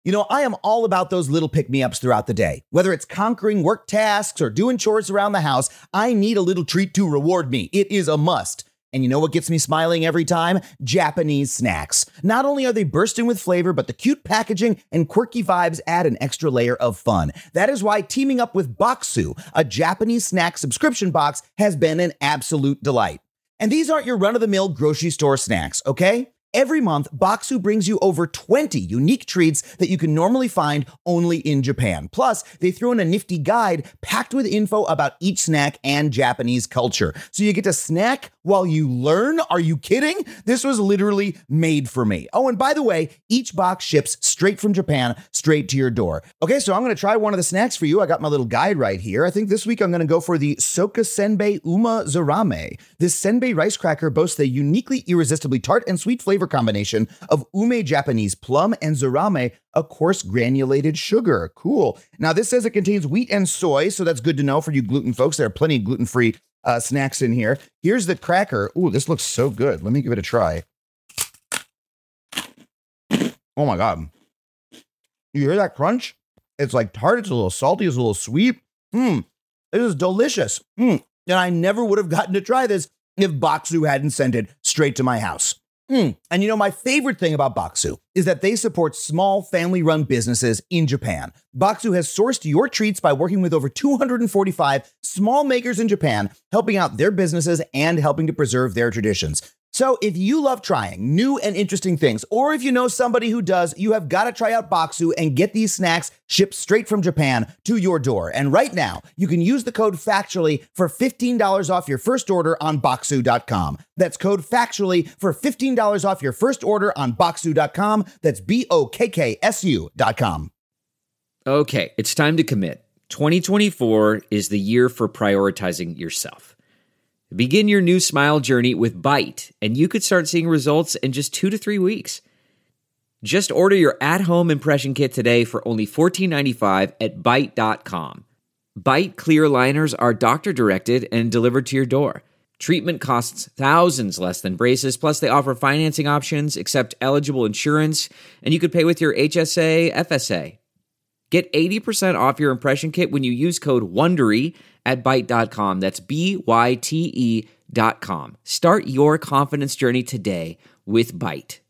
You know, I am all about those little pick-me-ups throughout the day. Whether it's conquering work tasks or doing chores around the house, I need a little treat to reward me. It is a must. And you know what gets me smiling every time? Japanese snacks. Not only are they bursting with flavor, but the cute packaging and quirky vibes add an extra layer of fun. That is why teaming up with Boxu, a Japanese snack subscription box, has been an absolute delight. And these aren't your run-of-the-mill grocery store snacks, okay? Every month, Boxu brings you over 20 unique treats that you can normally find only in Japan. Plus, they throw in a nifty guide packed with info about each snack and Japanese culture. So you get to snack while you learn? Are you kidding? This was literally made for me. Oh, and by the way, each box ships straight from Japan, straight to your door. Okay, so I'm going to try one of the snacks for you. I got my little guide right here. I think this week I'm going to go for the Soka Senbei Uma Zarame. This senbei rice cracker boasts a uniquely irresistibly tart and sweet flavor combination of ume Japanese plum and zarame, a coarse granulated sugar. Cool. Now, this says it contains wheat and soy, so that's good to know for you gluten folks. There are plenty of gluten-free snacks in here. Here's the cracker. Ooh, this looks so good. Let me give it a try. Oh my God. You hear that crunch? It's like tart. It's a little salty. It's a little sweet. This is delicious. And I never would have gotten to try this if Boxu hadn't sent it straight to my house. And you know, my favorite thing about Boxu is that they support small family-run businesses in Japan. Boxu has sourced your treats by working with over 245 small makers in Japan, helping out their businesses and helping to preserve their traditions. So if you love trying new and interesting things, or if you know somebody who does, you have got to try out Boxu and get these snacks shipped straight from Japan to your door. And right now, you can use the code FACTUALLY for $15 off your first order on Boxu.com. That's code FACTUALLY for $15 off your first order on Boxu.com. That's BOKKSU.com. Okay, it's time to commit. 2024 is the year for prioritizing yourself. Begin your new smile journey with Byte, and you could start seeing results in just 2 to 3 weeks. Just order your at-home impression kit today for only $14.95 at Byte.com. Byte clear liners are doctor-directed and delivered to your door. Treatment costs thousands less than braces, plus they offer financing options, accept eligible insurance, and you could pay with your HSA, FSA. Get 80% off your impression kit when you use code WONDERY at Byte.com. That's BYTE.com. Start your confidence journey today with Byte.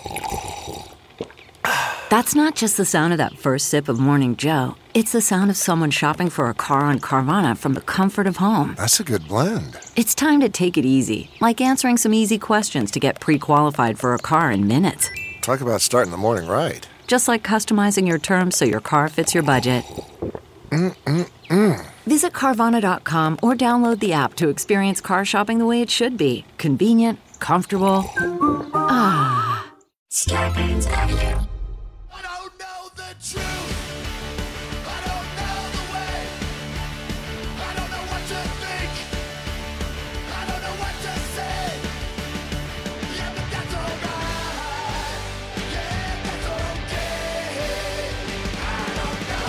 That's not just the sound of that first sip of Morning Joe. It's the sound of someone shopping for a car on Carvana from the comfort of home. That's a good blend. It's time to take it easy, like answering some easy questions to get pre-qualified for a car in minutes. Talk about starting the morning right. Just like customizing your terms so your car fits your budget. Visit Carvana.com or download the app to experience car shopping the way it should be. Convenient, comfortable. Ah. Scarpins Avenue. I don't know the truth. I don't know the way. I don't know what to think. I don't know what to say. Yeah, but that's alright. Yeah, that's okay. I don't know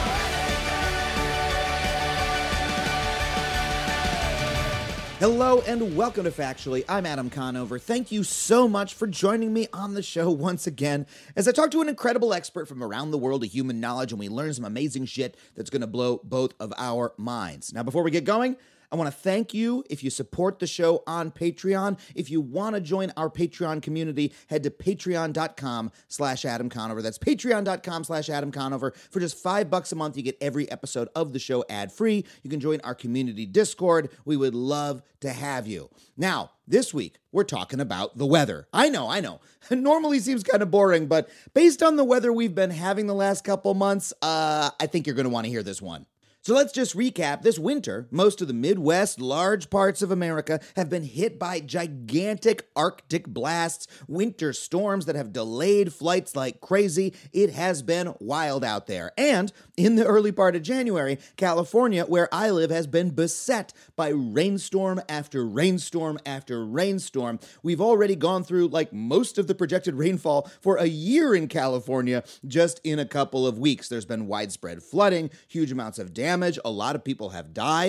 anything. Hello and welcome to Factually. I'm Adam Conover. Thank you so much for joining me on the show once again as I talk to an incredible expert from around the world of human knowledge and we learn some amazing shit that's going to blow both of our minds. Now, before we get going, I want to thank you if you support the show on Patreon. If you want to join our Patreon community, head to patreon.com/Adam Conover. That's patreon.com/Adam Conover. For just $5 a month, you get every episode of the show ad-free. You can join our community Discord. We would love to have you. Now, this week, we're talking about the weather. I know. It normally seems kind of boring, but based on the weather we've been having the last couple months, I think you're going to want to hear this one. So let's just recap. This winter, most of the Midwest, large parts of America have been hit by gigantic Arctic blasts, winter storms that have delayed flights like crazy. It has been wild out there. And in the early part of January, California, where I live, has been beset by rainstorm after rainstorm after rainstorm. We've already gone through like most of the projected rainfall for a year in California just in a couple of weeks. There's been widespread flooding, huge amounts of damage. A lot of people have died.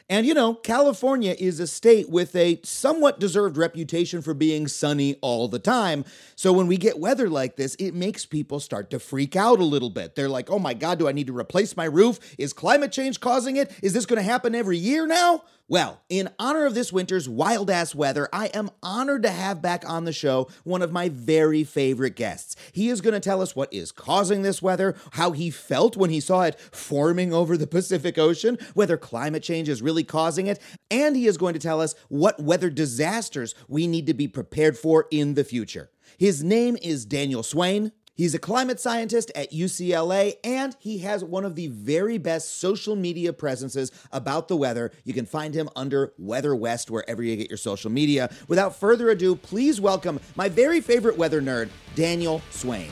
And, California is a state with a somewhat deserved reputation for being sunny all the time. So when we get weather like this, it makes people start to freak out a little bit. They're like, oh my God, do I need to replace my roof? Is climate change causing it? Is this going to happen every year now? Well, in honor of this winter's wild-ass weather, I am honored to have back on the show one of my very favorite guests. He is going to tell us what is causing this weather, how he felt when he saw it forming over the Pacific Ocean, whether climate change is really causing it, and he is going to tell us what weather disasters we need to be prepared for in the future. His name is Daniel Swain. He's a climate scientist at UCLA, and he has one of the very best social media presences about the weather. You can find him under Weather West wherever you get your social media. Without further ado, please welcome my very favorite weather nerd, Daniel Swain.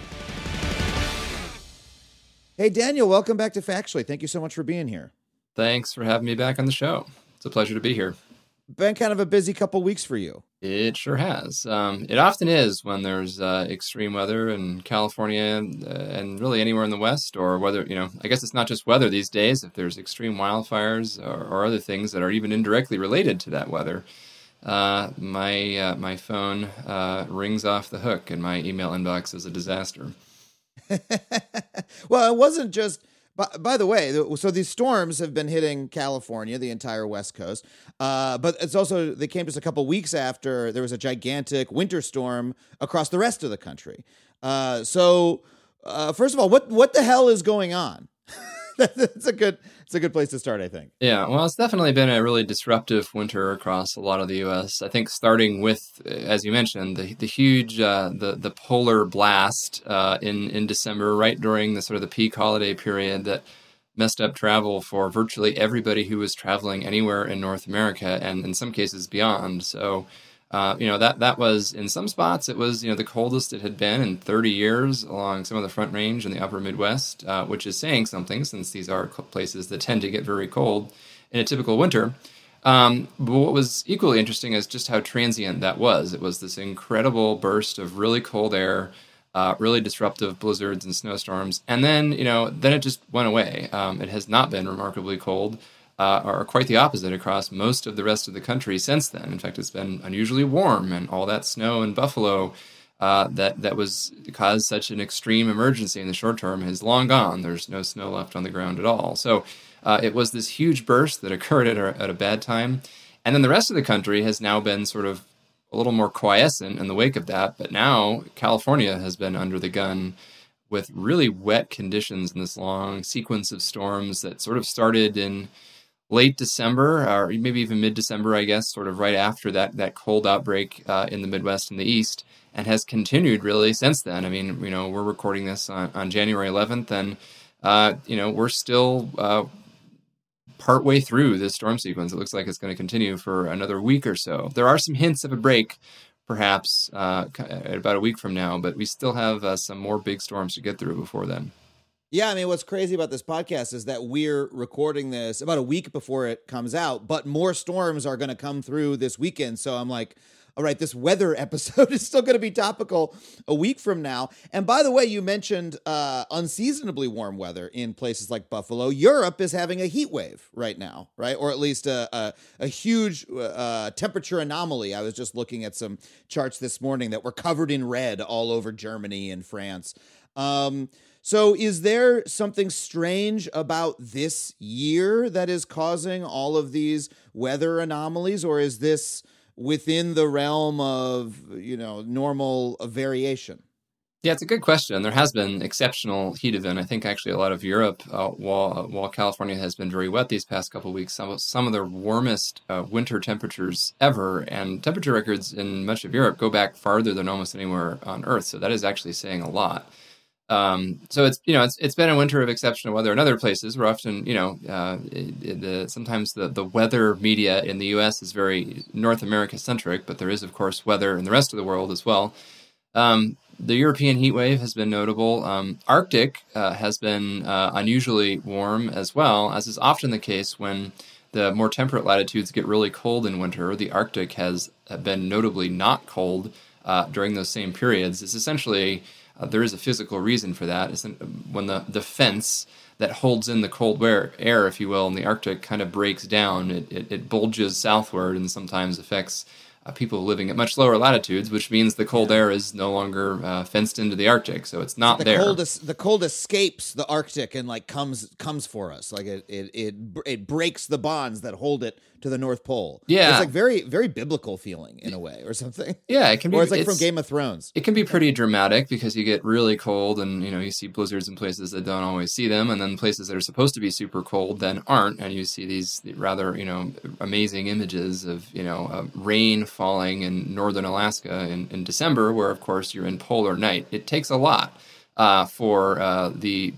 Hey, Daniel, welcome back to Factually. Thank you so much for being here. Thanks for having me back on the show. It's a pleasure to be here. Been kind of a busy couple weeks for you. It sure has. It often is when there's extreme weather in California and really anywhere in the West, or whether, I guess it's not just weather these days. If there's extreme wildfires or other things that are even indirectly related to that weather, my phone rings off the hook and my email inbox is a disaster. Well, it wasn't just... By the way, so these storms have been hitting California, the entire West Coast, but it's also, they came just a couple weeks after there was a gigantic winter storm across the rest of the country. So first of all, what the hell is going on? It's a good place to start, I think. Yeah, well, it's definitely been a really disruptive winter across a lot of the U.S. I think starting with, as you mentioned, the huge the polar blast in December, right during the sort of the peak holiday period that messed up travel for virtually everybody who was traveling anywhere in North America and in some cases beyond. So, that was, in some spots, it was, the coldest it had been in 30 years along some of the Front Range in the upper Midwest, which is saying something since these are places that tend to get very cold in a typical winter. But what was equally interesting is just how transient that was. It was this incredible burst of really cold air, really disruptive blizzards and snowstorms. And then, then it just went away. It has not been remarkably cold. Or quite the opposite across most of the rest of the country since then. In fact, it's been unusually warm, and all that snow in Buffalo that was caused such an extreme emergency in the short term is long gone. There's no snow left on the ground at all. So it was this huge burst that occurred at a bad time. And then the rest of the country has now been sort of a little more quiescent in the wake of that. But now California has been under the gun with really wet conditions in this long sequence of storms that sort of started in late December, or maybe even mid-December, I guess, sort of right after that cold outbreak in the Midwest and the East, and has continued really since then. I mean, we're recording this on January 11th, and, we're still partway through this storm sequence. It looks like it's going to continue for another week or so. There are some hints of a break, perhaps, about a week from now, but we still have some more big storms to get through before then. Yeah, I mean, what's crazy about this podcast is that we're recording this about a week before it comes out, but more storms are going to come through this weekend. So I'm like, all right, this weather episode is still going to be topical a week from now. And by the way, you mentioned unseasonably warm weather in places like Buffalo. Europe is having a heat wave right now, right? Or at least a huge temperature anomaly. I was just looking at some charts this morning that were covered in red all over Germany and France. So is there something strange about this year that is causing all of these weather anomalies, or is this within the realm of, normal variation? Yeah, it's a good question. There has been exceptional heat event. I think actually a lot of Europe, while California has been very wet these past couple of weeks, some of the warmest winter temperatures ever, and temperature records in much of Europe go back farther than almost anywhere on Earth. So that is actually saying a lot. So it's been a winter of exceptional weather in other places. We're often, sometimes the weather media in the U.S. is very North America centric, but there is, of course, weather in the rest of the world as well. The European heat wave has been notable. Arctic has been unusually warm as well, as is often the case when the more temperate latitudes get really cold in winter. The Arctic has been notably not cold during those same periods. It's essentially there is a physical reason for that. When the fence that holds in the cold air, if you will, in the Arctic kind of breaks down, it bulges southward and sometimes affects people living at much lower latitudes, which means the cold air is no longer fenced into the Arctic, so it's not there. The cold escapes the Arctic and like comes for us. Like it breaks the bonds that hold it to the North Pole. Yeah, it's like very, very biblical feeling in a way, or something. Yeah, it can be. Or it's like from Game of Thrones. It can be pretty dramatic because you get really cold, and you see blizzards in places that don't always see them, and then places that are supposed to be super cold then aren't, and you see these rather amazing images of rain falling in northern Alaska in December, where of course you're in polar night. It takes a lot for the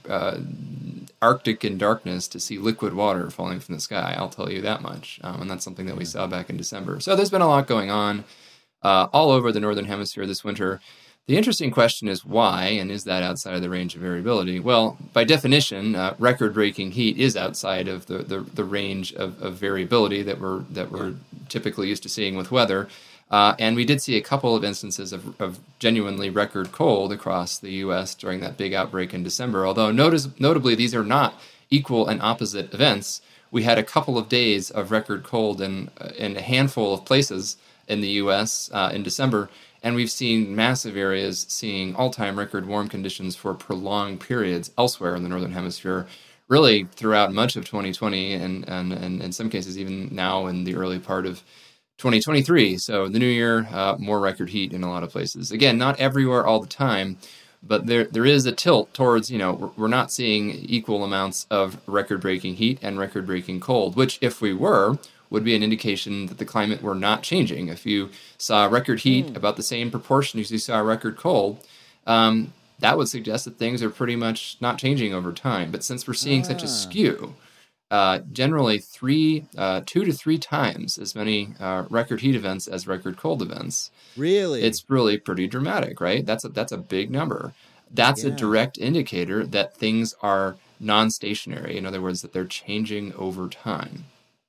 Arctic in darkness to see liquid water falling from the sky. I'll tell you that much. And that's something that we saw back in December. So there's been a lot going on all over the Northern Hemisphere this winter. The interesting question is why, and is that outside of the range of variability? Well, by definition, record-breaking heat is outside of the range of variability that we're typically used to seeing with weather. And we did see a couple of instances of genuinely record cold across the U.S. during that big outbreak in December, although notably these are not equal and opposite events. We had a couple of days of record cold in a handful of places in the U.S. In December, and we've seen massive areas seeing all-time record warm conditions for prolonged periods elsewhere in the Northern Hemisphere, really throughout much of 2020 and in some cases even now in the early part of 2023. So the new year, more record heat in a lot of places. Again, not everywhere all the time, but there is a tilt towards, we're not seeing equal amounts of record-breaking heat and record-breaking cold, which if we were, would be an indication that the climate were not changing. If you saw record heat about the same proportion as you saw record cold, that would suggest that things are pretty much not changing over time. But since we're seeing such a skew, generally 2 to 3 times as many record heat events as record cold events. Really? It's really pretty dramatic, right? That's a big number. That's a direct indicator that things are non-stationary. In other words, that they're changing over time.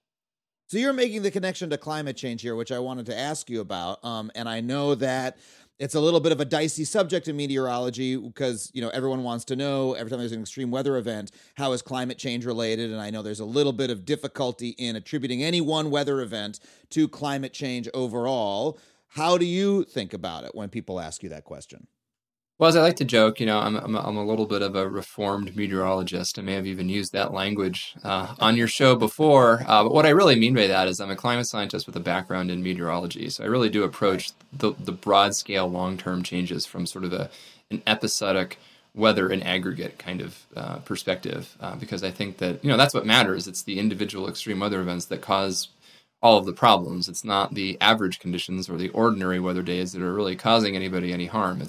So you're making the connection to climate change here, which I wanted to ask you about. And I know that it's a little bit of a dicey subject in meteorology because, everyone wants to know every time there's an extreme weather event, how is climate change related? And I know there's a little bit of difficulty in attributing any one weather event to climate change overall. How do you think about it when people ask you that question? Well, as I like to joke, I'm a little bit of a reformed meteorologist. I may have even used that language on your show before. But what I really mean by that is I'm a climate scientist with a background in meteorology. So I really do approach the broad scale long-term changes from sort of an episodic weather in aggregate kind of perspective, because I think that, that's what matters. It's the individual extreme weather events that cause all of the problems. It's not the average conditions or the ordinary weather days that are really causing anybody any harm.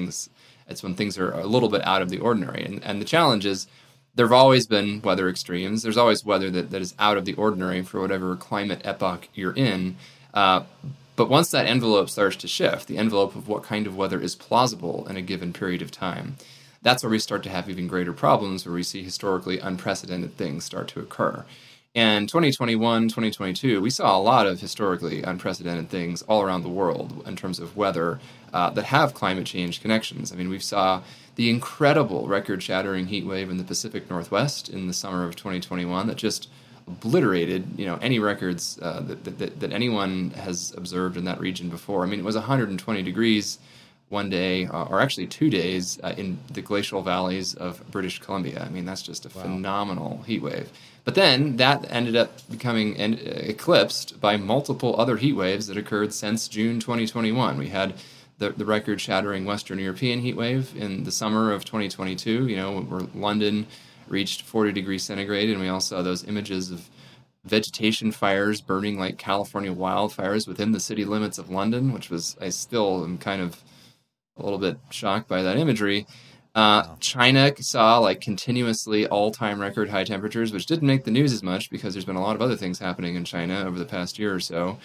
It's when things are a little bit out of the ordinary. And the challenge is there have always been weather extremes. There's always weather that is out of the ordinary for whatever climate epoch you're in. But once that envelope starts to shift, the envelope of what kind of weather is plausible in a given period of time, that's where we start to have even greater problems, where we see historically unprecedented things start to occur. And 2021, 2022, we saw a lot of historically unprecedented things all around the world in terms of weather that have climate change connections. I mean, we saw the incredible record-shattering heat wave in the Pacific Northwest in the summer of 2021 that just obliterated, any records that anyone has observed in that region before. I mean, it was 120 degrees one day, or actually 2 days, in the glacial valleys of British Columbia. I mean, that's just a phenomenal heat wave. But then that ended up becoming eclipsed by multiple other heat waves that occurred since June 2021. We had the record-shattering Western European heat wave in the summer of 2022, where London reached 40 degrees centigrade, and we also saw those images of vegetation fires burning like California wildfires within the city limits of London, which I still am kind of a little bit shocked by that imagery. China saw continuously all-time record high temperatures, which didn't make the news as much because there's been a lot of other things happening in China over the past year or so.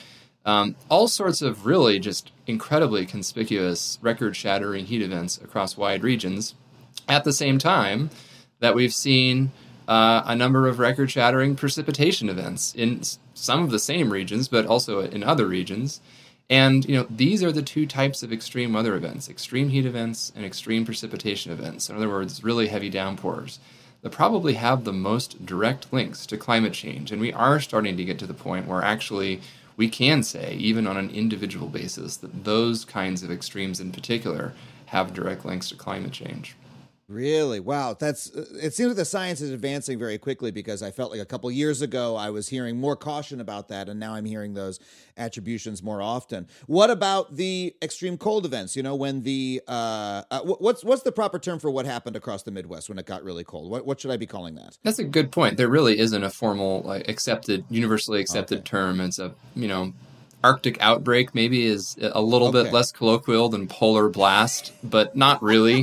All sorts of really just incredibly conspicuous record-shattering heat events across wide regions at the same time that we've seen a number of record-shattering precipitation events in some of the same regions, but also in other regions. And, these are the two types of extreme weather events, extreme heat events and extreme precipitation events. In other words, really heavy downpours that probably have the most direct links to climate change. And we are starting to get to the point where actually we can say, even on an individual basis, that those kinds of extremes in particular have direct links to climate change. Really? Wow. It seems like the science is advancing very quickly, because I felt like a couple years ago I was hearing more caution about that, and now I'm hearing those attributions more often. What about the extreme cold events? When the what's the proper term for what happened across the Midwest when it got really cold? What should I be calling that? That's a good point. There really isn't a formal, universally accepted term. It's a, Arctic outbreak maybe is a little bit less colloquial than polar blast, but not really.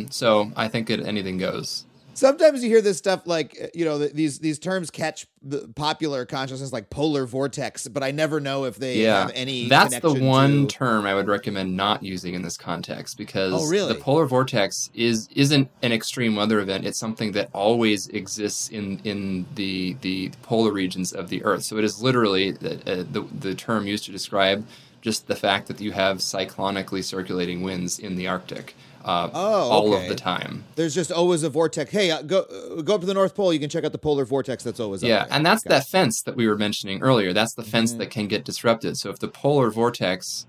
So I think anything goes. Sometimes you hear this stuff like, these terms catch the popular consciousness, like polar vortex, but I never know if they have any That's the connection one to... term I would recommend not using in this context, because really? the polar vortex isn't an extreme weather event. It's something that always exists in the polar regions of the Earth. So it is literally the term used to describe just the fact that you have cyclonically circulating winds in the Arctic. All of the time. There's just always a vortex. Hey, go up to the North Pole. You can check out the polar vortex that's always up there. And that's that fence that we were mentioning earlier. That's the fence that can get disrupted. So if the polar vortex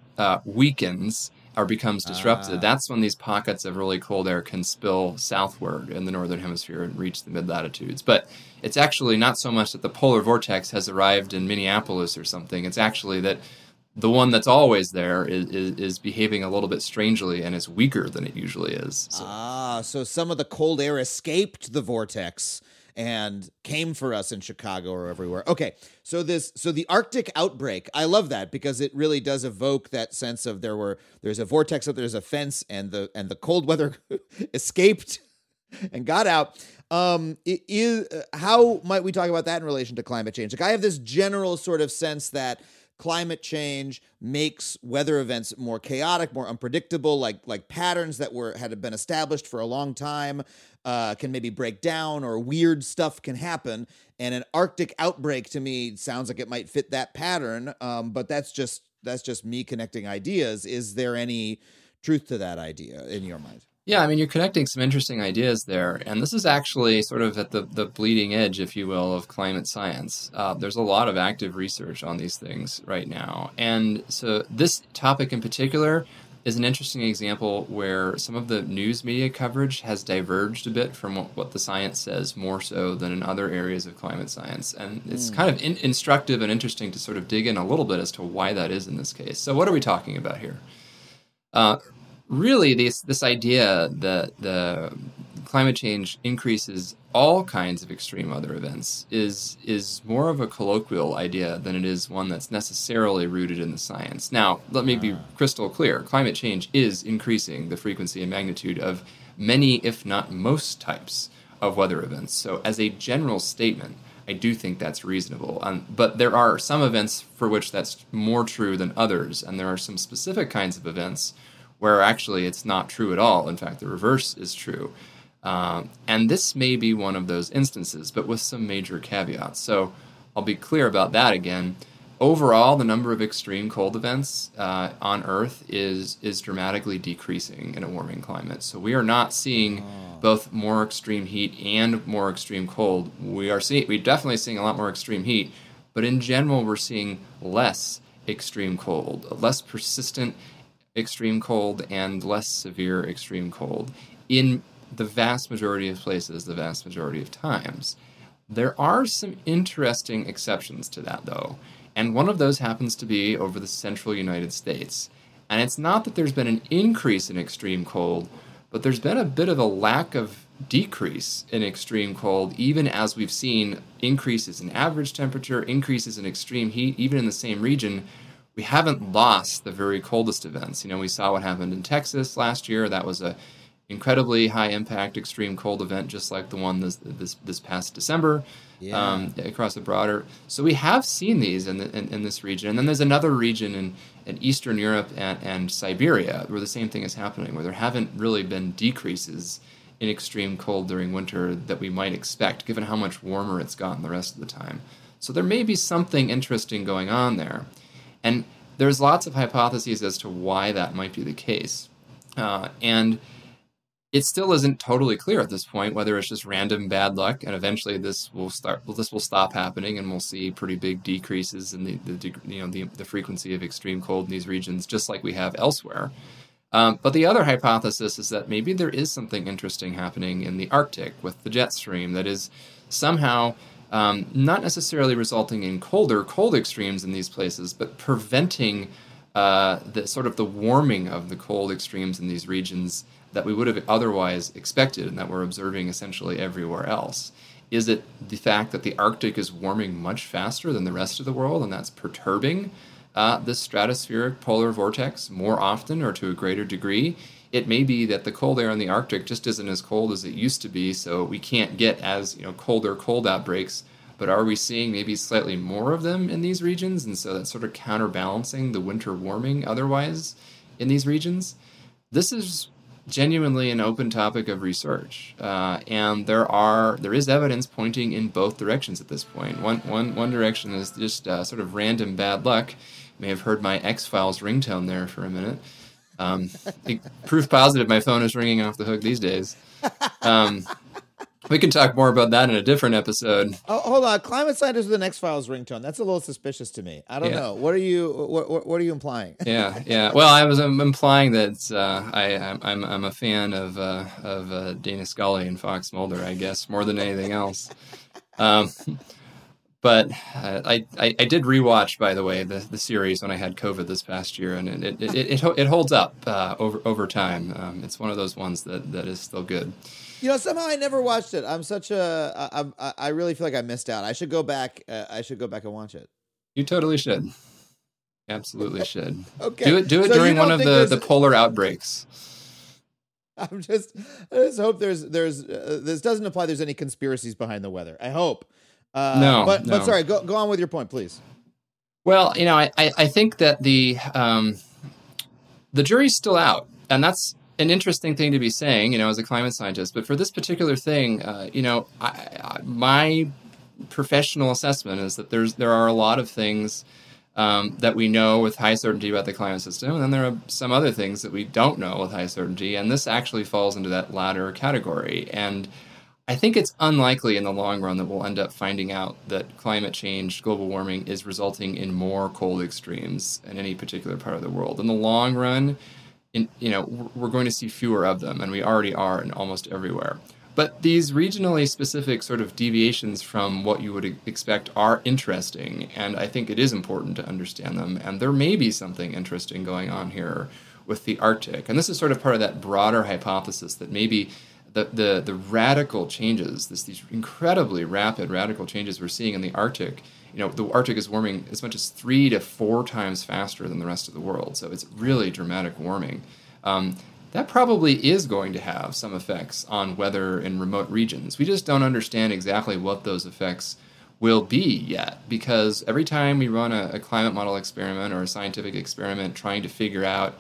weakens or becomes disrupted, that's when these pockets of really cold air can spill southward in the northern hemisphere and reach the mid-latitudes. But it's actually not so much that the polar vortex has arrived in Minneapolis or something. It's actually that the one that's always there is behaving a little bit strangely and is weaker than it usually is. So some of the cold air escaped the vortex and came for us in Chicago or everywhere. Okay, so the Arctic outbreak, I love that, because it really does evoke that sense of there's a vortex up there's a fence, and the cold weather escaped and got out. How might we talk about that in relation to climate change? Like, I have this general sort of sense that climate change makes weather events more chaotic, more unpredictable, like patterns that had been established for a long time can maybe break down, or weird stuff can happen. And an Arctic outbreak, to me, sounds like it might fit that pattern. But that's just me connecting ideas. Is there any truth to that idea in your mind? Yeah, you're connecting some interesting ideas there. And this is actually sort of at the bleeding edge, if you will, of climate science. There's a lot of active research on these things right now. And so this topic in particular is an interesting example where some of the news media coverage has diverged a bit from what the science says, more so than in other areas of climate science. And it's kind of instructive and interesting to sort of dig in a little bit as to why that is in this case. So what are we talking about here? Really, this idea that the climate change increases all kinds of extreme weather events is more of a colloquial idea than it is one that's necessarily rooted in the science. Now, let me be crystal clear. Climate change is increasing the frequency and magnitude of many, if not most, types of weather events. So as a general statement, I do think that's reasonable. But there are some events for which that's more true than others, and there are some specific kinds of events where actually it's not true at all. In fact, the reverse is true. And this may be one of those instances, but with some major caveats. So I'll be clear about that again. Overall, the number of extreme cold events on Earth is dramatically decreasing in a warming climate. So we are not seeing both more extreme heat and more extreme cold. We're definitely seeing a lot more extreme heat, but in general, we're seeing less extreme cold, less persistent extreme cold and less severe extreme cold in the vast majority of places, the vast majority of times. There are some interesting exceptions to that, though, and one of those happens to be over the central United States. And it's not that there's been an increase in extreme cold, but there's been a bit of a lack of decrease in extreme cold, even as we've seen increases in average temperature, increases in extreme heat, even in the same region. We haven't lost the very coldest events. We saw what happened in Texas last year. That was a incredibly high impact extreme cold event, just like the one this past December across the broader. So we have seen these in this region. And then there's another region in Eastern Europe and Siberia where the same thing is happening, where there haven't really been decreases in extreme cold during winter that we might expect, given how much warmer it's gotten the rest of the time. So there may be something interesting going on there. And there's lots of hypotheses as to why that might be the case. And it still isn't totally clear at this point whether it's just random bad luck, and eventually this will stop happening, and we'll see pretty big decreases in the frequency of extreme cold in these regions, just like we have elsewhere. But the other hypothesis is that maybe there is something interesting happening in the Arctic with the jet stream that is somehow not necessarily resulting in cold extremes in these places, but preventing the warming of the cold extremes in these regions that we would have otherwise expected and that we're observing essentially everywhere else. Is it the fact that the Arctic is warming much faster than the rest of the world, and that's perturbing this stratospheric polar vortex more often or to a greater degree? It may be that the cold air in the Arctic just isn't as cold as it used to be, so we can't get as colder cold outbreaks. But are we seeing maybe slightly more of them in these regions, and so that's sort of counterbalancing the winter warming otherwise in these regions? This is genuinely an open topic of research, and there is evidence pointing in both directions at this point. One direction is just sort of random bad luck. You may have heard my X-Files ringtone there for a minute. Proof positive my phone is ringing off the hook these days. We can talk more about that in a different episode. Oh, hold on. Climate scientist with an X-Files ringtone. That's a little suspicious to me. I don't know. What are you implying? Yeah. Well, I'm implying that I'm a fan of Dana Scully and Fox Mulder, I guess, more than anything else. But I did rewatch, by the way, the series when I had COVID this past year, and it holds up over time. It's one of those ones that is still good. Somehow I never watched it. I really feel like I missed out. I should go back. I should go back and watch it. You totally should. Absolutely should. Okay. Do it during one of the polar outbreaks. I just hope there's this doesn't imply there's any conspiracies behind the weather. I hope. No. But sorry. Go on with your point, please. Well, I think that the jury's still out, and that's an interesting thing to be saying, as a climate scientist. But for this particular thing, my professional assessment is that there are a lot of things that we know with high certainty about the climate system, and then there are some other things that we don't know with high certainty, and this actually falls into that latter category. And I think it's unlikely in the long run that we'll end up finding out that climate change, global warming, is resulting in more cold extremes in any particular part of the world. In the long run, we're going to see fewer of them, and we already are in almost everywhere. But these regionally specific sort of deviations from what you would expect are interesting, and I think it is important to understand them. And there may be something interesting going on here with the Arctic. And this is sort of part of that broader hypothesis that maybe the radical changes, these incredibly rapid radical changes we're seeing in the Arctic, the Arctic is warming as much as 3 to 4 times faster than the rest of the world. So it's really dramatic warming. That probably is going to have some effects on weather in remote regions. We just don't understand exactly what those effects will be yet, because every time we run a climate model experiment or a scientific experiment trying to figure out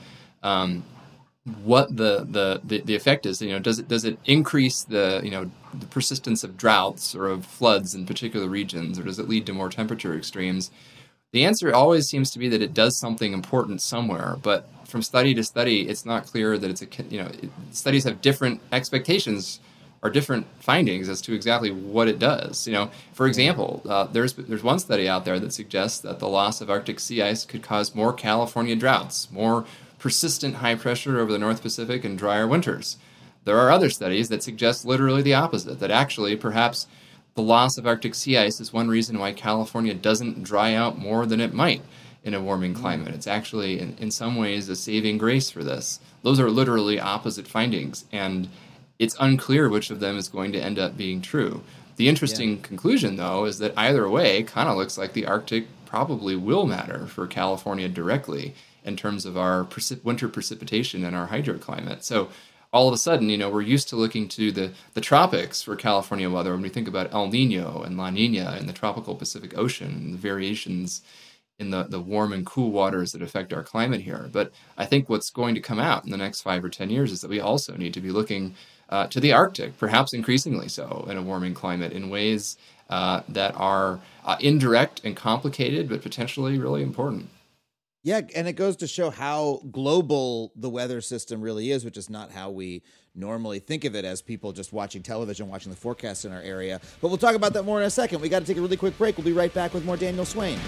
what the effect is, does it increase the persistence of droughts or of floods in particular regions, or does it lead to more temperature extremes? The answer always seems to be that it does something important somewhere, but from study to study, it's not clear that it's studies have different expectations or different findings as to exactly what it does. For example, there's one study out there that suggests that the loss of Arctic sea ice could cause more California droughts, more persistent high pressure over the North Pacific, and drier winters. There are other studies that suggest literally the opposite, that actually perhaps the loss of Arctic sea ice is one reason why California doesn't dry out more than it might in a warming climate. It's actually, in some ways, a saving grace for this. Those are literally opposite findings, and it's unclear which of them is going to end up being true. The interesting conclusion, though, is that either way, kind of looks like the Arctic probably will matter for California directly in terms of our winter precipitation and our hydroclimate. So all of a sudden, we're used to looking to the tropics for California weather when we think about El Nino and La Nina in the tropical Pacific Ocean and the variations in the warm and cool waters that affect our climate here. But I think what's going to come out in the next 5 or 10 years is that we also need to be looking to the Arctic, perhaps increasingly so in a warming climate, in ways that are indirect and complicated, but potentially really important. Yeah, and it goes to show how global the weather system really is, which is not how we normally think of it as people just watching television, watching the forecast in our area. But we'll talk about that more in a second. We got to take a really quick break. We'll be right back with more Daniel Swain.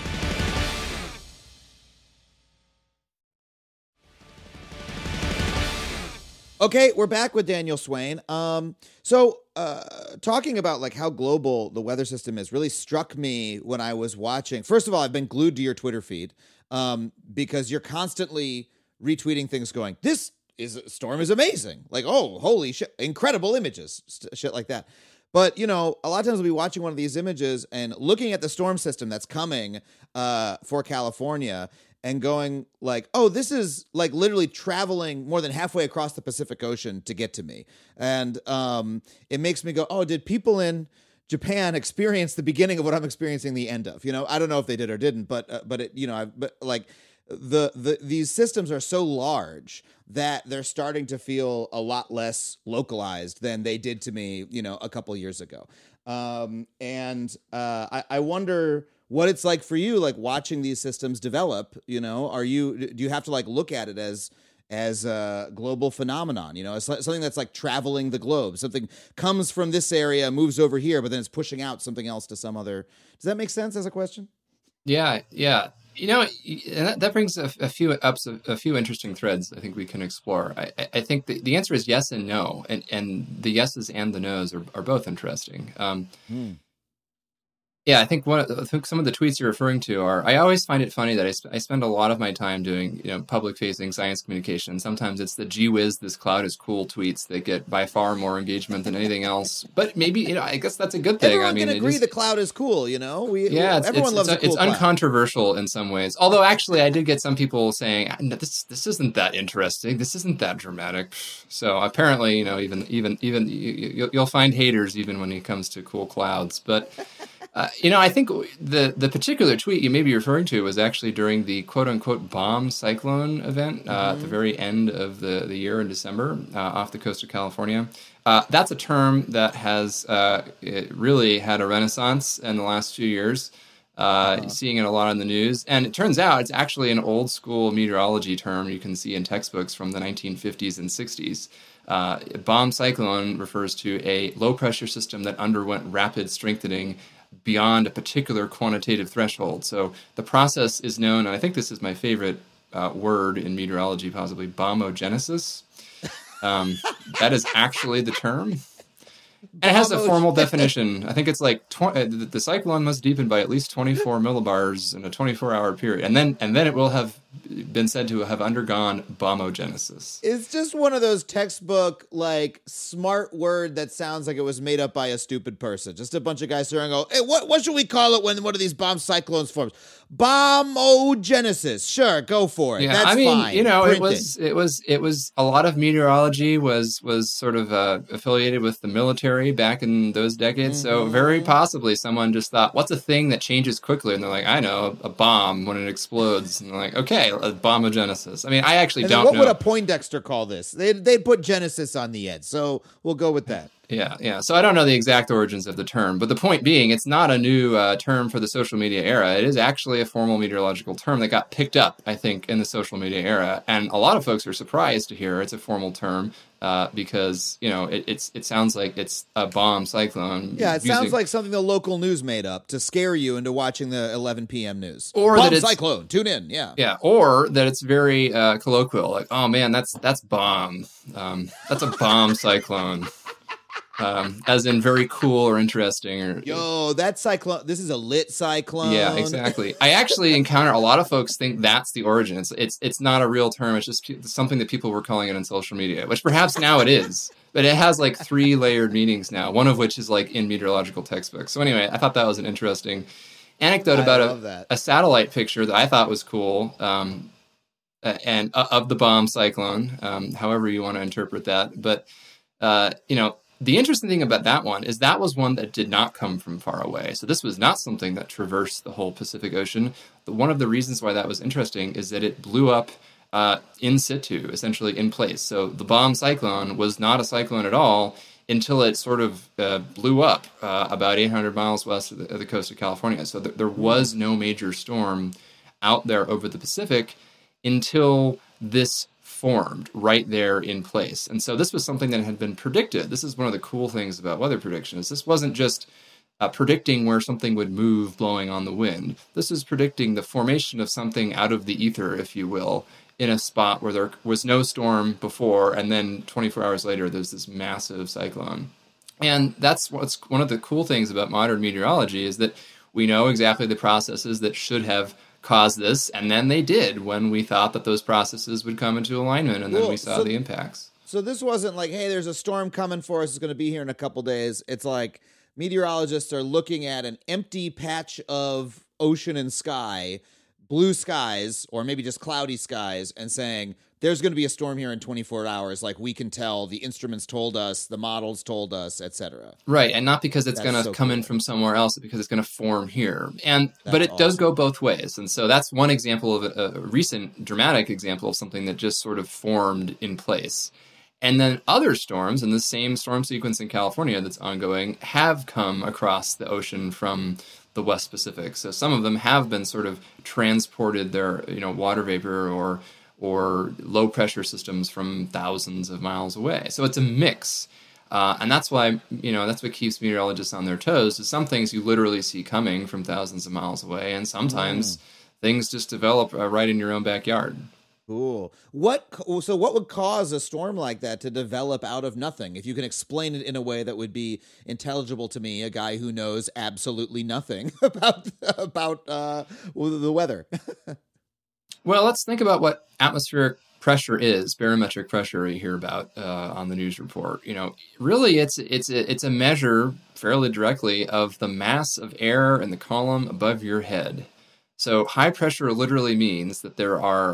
Okay, we're back with Daniel Swain. Talking about like how global the weather system is really struck me when I was watching. First of all, I've been glued to your Twitter feed because you're constantly retweeting things going, this storm is amazing. Like, oh, holy shit, incredible images, shit like that. But, you know, a lot of times we'll be watching one of these images and looking at the storm system that's coming for California and going like, oh, this is like literally traveling more than halfway across the Pacific Ocean to get to me. And it makes me go, oh, did people in Japan experience the beginning of what I'm experiencing the end of? You know, I don't know if they did or didn't, but it, you know, these systems are so large that they're starting to feel a lot less localized than they did to me, you know, a couple years ago. I wonder what it's like for you, like watching these systems develop. You know, do you have to like look at it as a global phenomenon? You know, it's like something that's like traveling the globe. Something comes from this area, moves over here, but then it's pushing out something else to some other. Does that make sense as a question? Yeah. You know, and that brings a few interesting threads I think we can explore. I think the answer is yes and no, and the yeses and the nos are both interesting. Yeah, I think some of the tweets you're referring to are. I always find it funny that I spend a lot of my time doing public-facing science communication. Sometimes it's the "gee whiz, this cloud is cool" tweets that get by far more engagement than anything else. But maybe I guess that's a good thing. Everyone can agree the cloud is cool. You know, everyone loves a cool it's cloud. Uncontroversial in some ways. Although actually, I did get some people saying, no, "This isn't that interesting. This isn't that dramatic." So apparently, even you'll find haters even when it comes to cool clouds, but. I think the particular tweet you may be referring to was actually during the quote-unquote bomb cyclone event at the very end of the year in December off the coast of California. That's a term that has it really had a renaissance in the last few years, seeing it a lot in the news. And it turns out it's actually an old-school meteorology term you can see in textbooks from the 1950s and 60s. Bomb cyclone refers to a low-pressure system that underwent rapid strengthening beyond a particular quantitative threshold. So the process is known, and I think this is my favorite word in meteorology, possibly bombogenesis. That is actually the term. And it has a formal definition. I think it's like the cyclone must deepen by at least 24 millibars in a 24-hour period, and then it will have been said to have undergone bombogenesis. It's just one of those textbook like smart word that sounds like it was made up by a stupid person. Just a bunch of guys sitting and go, "Hey, what should we call it when one of these bomb cyclones forms?" Bombogenesis. Sure, go for it. Yeah, That's fine. It was a lot of meteorology was sort of affiliated with the military back in those decades. Mm-hmm. So very possibly someone just thought, "What's a thing that changes quickly?" And they're like, "I know, a bomb when it explodes." And they're like, "Okay, a bombogenesis." I mean, I actually don't know. What would a Poindexter call this? They'd put Genesis on the end, so we'll go with that. Yeah. So I don't know the exact origins of the term, but the point being, it's not a new term for the social media era. It is actually a formal meteorological term that got picked up, I think, in the social media era. And a lot of folks are surprised to hear it's a formal term because, it sounds like it's a bomb cyclone. Yeah, it sounds like something the local news made up to scare you into watching the 11 p.m. news. Or bomb that it's cyclone, tune in, yeah. Yeah, or that it's very colloquial, like, "Oh man, that's bomb. That's a bomb cyclone." As in very cool or interesting. Yo, that cyclone, this is a lit cyclone. Yeah, exactly. I actually encounter a lot of folks think that's the origin. It's not a real term. It's just something that people were calling it on social media, which perhaps now it is. But it has like 3 layered meanings now, one of which is like in meteorological textbooks. So anyway, I thought that was an interesting anecdote about a satellite picture that I thought was cool. And of the bomb cyclone, however you want to interpret that. But, the interesting thing about that one is that was one that did not come from far away. So this was not something that traversed the whole Pacific Ocean. But one of the reasons why that was interesting is that it blew up in situ, essentially in place. So the bomb cyclone was not a cyclone at all until it sort of blew up about 800 miles west of the coast of California. So there was no major storm out there over the Pacific until this formed right there in place. And so this was something that had been predicted. This is one of the cool things about weather prediction is this wasn't just predicting where something would move blowing on the wind. This is predicting the formation of something out of the ether, if you will, in a spot where there was no storm before, and then 24 hours later, there's this massive cyclone. And that's what's one of the cool things about modern meteorology is that we know exactly the processes that should have caused this, and then they did when we thought that those processes would come into alignment, and then we saw the impacts. So this wasn't like, hey, there's a storm coming for us. It's going to be here in a couple days. It's like meteorologists are looking at an empty patch of ocean and sky, blue skies, or maybe just cloudy skies, and saying, there's going to be a storm here in 24 hours. Like, we can tell, the instruments told us, the models told us, etc. Right, and not because it's going to come in from somewhere else, but because it's going to form here. But it does go both ways. And so that's one example of a recent dramatic example of something that just sort of formed in place. And then other storms, and the same storm sequence in California that's ongoing, have come across the ocean from the West Pacific. So some of them have been sort of transported their, water vapor or low pressure systems from thousands of miles away. So it's a mix. And that's why, that's what keeps meteorologists on their toes, is some things you literally see coming from thousands of miles away. And sometimes things just develop right in your own backyard. Cool. So what would cause a storm like that to develop out of nothing? If you can explain it in a way that would be intelligible to me, a guy who knows absolutely nothing about the weather. Well, let's think about what atmospheric pressure is, barometric pressure you hear about on the news report. Really it's a measure fairly directly of the mass of air in the column above your head. So high pressure literally means that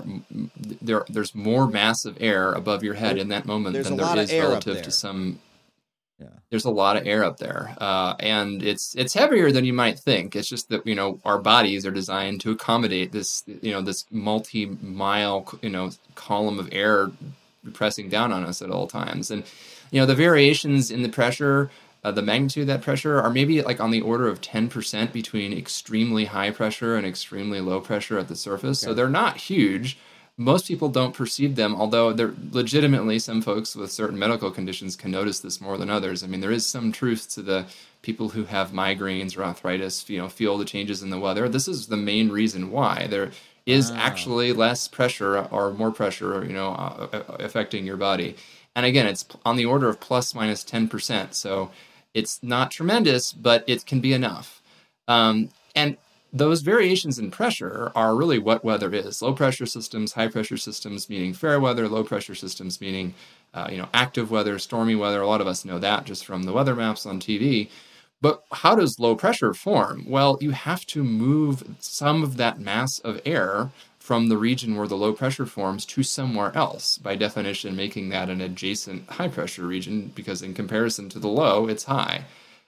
there's more mass of air above your head in that moment than there is relative to some. Yeah. There's a lot of air up there, and it's heavier than you might think. It's just that our bodies are designed to accommodate this this multi-mile column of air pressing down on us at all times, and the variations in the pressure. The magnitude of that pressure are maybe like on the order of 10% between extremely high pressure and extremely low pressure at the surface. Okay. So they're not huge. Most people don't perceive them, although they're legitimately, some folks with certain medical conditions can notice this more than others. I mean, there is some truth to the people who have migraines or arthritis, feel the changes in the weather. This is the main reason why there is actually less pressure or more pressure, affecting your body. And again, it's on the order of plus minus 10%. So it's not tremendous, but it can be enough. And those variations in pressure are really what weather is. Low pressure systems, high pressure systems, meaning fair weather, low pressure systems, meaning, active weather, stormy weather. A lot of us know that just from the weather maps on TV. But how does low pressure form? Well, you have to move some of that mass of air from the region where the low pressure forms to somewhere else, by definition making that an adjacent high pressure region, because in comparison to the low, it's high.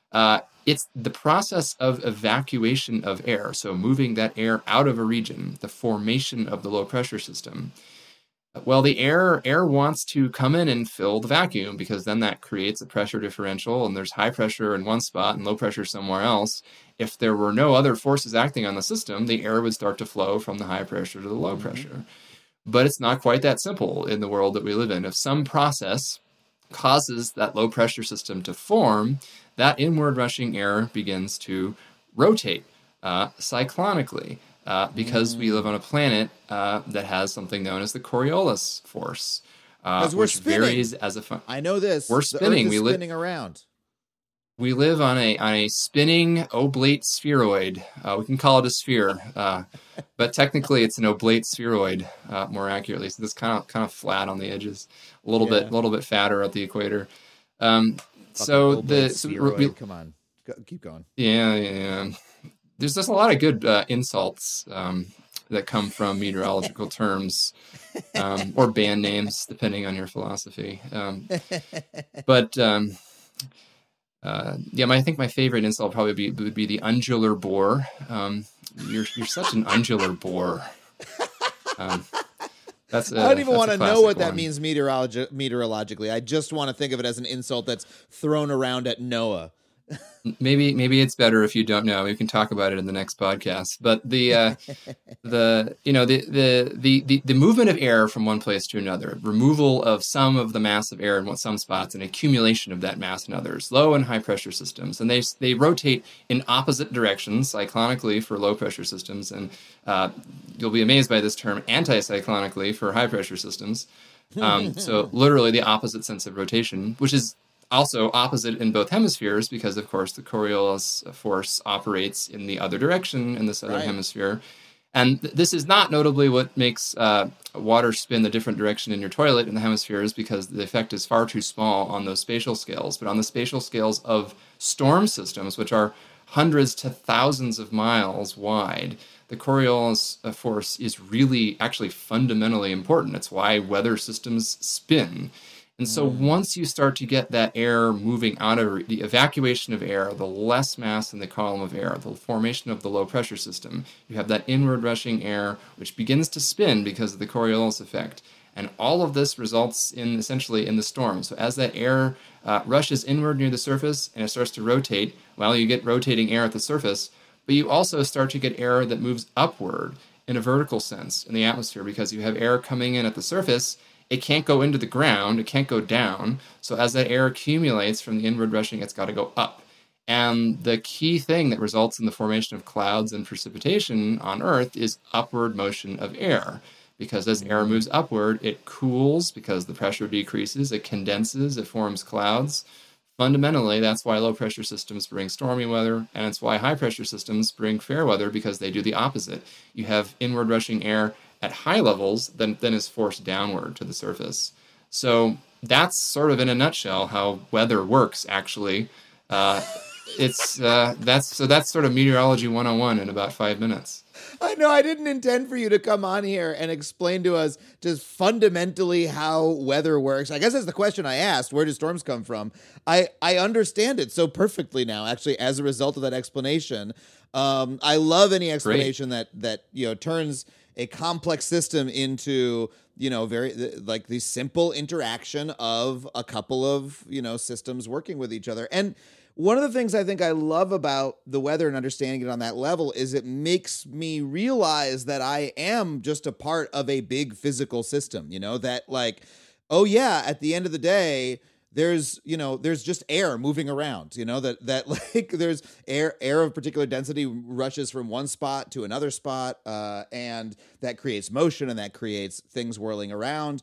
It's the process of evacuation of air, so moving that air out of a region, the formation of the low pressure system. Well, the air wants to come in and fill the vacuum, because then that creates a pressure differential, and there's high pressure in one spot and low pressure somewhere else. If there were no other forces acting on the system, the air would start to flow from the high pressure to the low pressure. But it's not quite that simple in the world that we live in. If some process causes that low pressure system to form, that inward rushing air begins to rotate cyclonically. Because we live on a planet that has something known as the Coriolis force, which varies as a I know this. We're spinning. The Earth is spinning around. We live on a spinning oblate spheroid. We can call it a sphere, but technically it's an oblate spheroid, more accurately. So it's kind of flat on the edges, a little bit fatter at the equator. Come on, keep going. Yeah. There's just a lot of good insults that come from meteorological terms or band names, depending on your philosophy. I think my favorite insult would be the undular bore. You're such an undular bore. I don't even want to know what that means meteorologically. I just want to think of it as an insult that's thrown around at NOAA. Maybe it's better if you don't know. We can talk about it in the next podcast. But the movement of air from one place to another, removal of some of the mass of air in some spots, and accumulation of that mass in others, low and high pressure systems, and they rotate in opposite directions cyclonically for low pressure systems, and you'll be amazed by this term, anticyclonically for high pressure systems. So literally the opposite sense of rotation, which is also opposite in both hemispheres because, of course, the Coriolis force operates in the other direction in the southern hemisphere. And this is not notably what makes water spin the different direction in your toilet in the hemispheres because the effect is far too small on those spatial scales. But on the spatial scales of storm systems, which are hundreds to thousands of miles wide, the Coriolis force is really actually fundamentally important. It's why weather systems spin. And so once you start to get that air moving out of the evacuation of air, the less mass in the column of air, the formation of the low pressure system, you have that inward rushing air, which begins to spin because of the Coriolis effect. And all of this results in essentially in the storm. So as that air rushes inward near the surface and it starts to rotate, well, you get rotating air at the surface, but you also start to get air that moves upward in a vertical sense in the atmosphere because you have air coming in at the surface. It can't go into the ground. It can't go down. So as that air accumulates from the inward rushing, it's got to go up. And the key thing that results in the formation of clouds and precipitation on Earth is upward motion of air. Because as air moves upward, it cools because the pressure decreases. It condenses. It forms clouds. Fundamentally, that's why low-pressure systems bring stormy weather, and it's why high-pressure systems bring fair weather because they do the opposite. You have inward rushing air at high levels, then is forced downward to the surface. So that's sort of in a nutshell how weather works. Actually, that's sort of meteorology 101 in about 5 minutes. I know I didn't intend for you to come on here and explain to us just fundamentally how weather works. I guess that's the question I asked. Where do storms come from? I understand it so perfectly now, actually, as a result of that explanation. I love any explanation that turns a complex system into, very like the simple interaction of a couple of, systems working with each other. And one of the things I think I love about the weather and understanding it on that level is it makes me realize that I am just a part of a big physical system, that like, oh yeah, at the end of the day, there's just air moving around, that like there's air of particular density rushes from one spot to another spot, and that creates motion and that creates things whirling around.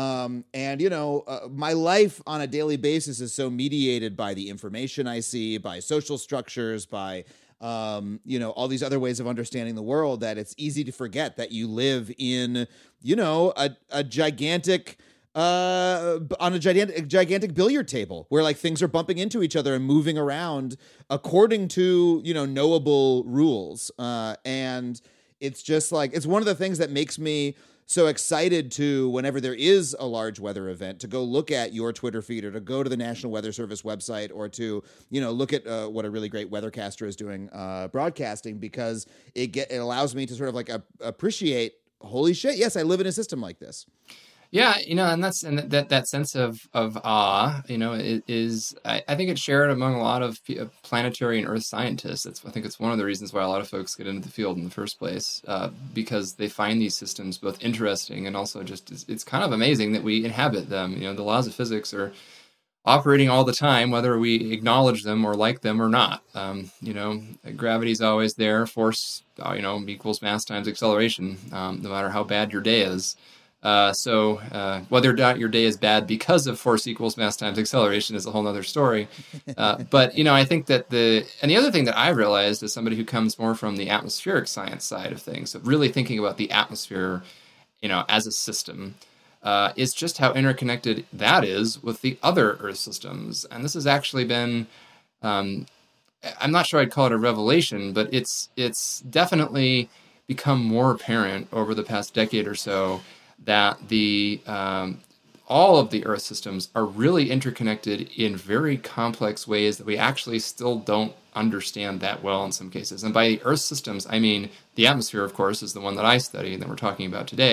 My life on a daily basis is so mediated by the information I see, by social structures, by all these other ways of understanding the world that it's easy to forget that you live in, a gigantic on a gigantic billiard table where like things are bumping into each other and moving around according to, knowable rules. And it's just like, it's one of the things that makes me so excited to, whenever there is a large weather event, to go look at your Twitter feed or to go to the National Weather Service website or to, look at what a really great weathercaster is doing broadcasting, because it allows me to sort of like appreciate, holy shit, yes, I live in a system like this. Yeah, and that sense of awe, is I think it's shared among a lot of planetary and Earth scientists. I think it's one of the reasons why a lot of folks get into the field in the first place, because they find these systems both interesting and also just it's kind of amazing that we inhabit them. The laws of physics are operating all the time, whether we acknowledge them or like them or not. Gravity's always there. Force, equals mass times acceleration, no matter how bad your day is. So whether or not your day is bad because of force equals mass times acceleration is a whole other story. But, I think that the other thing that I realized as somebody who comes more from the atmospheric science side of things, so really thinking about the atmosphere, as a system, is just how interconnected that is with the other Earth systems. And this has actually been, I'm not sure I'd call it a revelation, but it's definitely become more apparent over the past decade or so that all of the Earth systems are really interconnected in very complex ways that we actually still don't understand that well in some cases. And by Earth systems, I mean the atmosphere, of course, is the one that I study and that we're talking about today.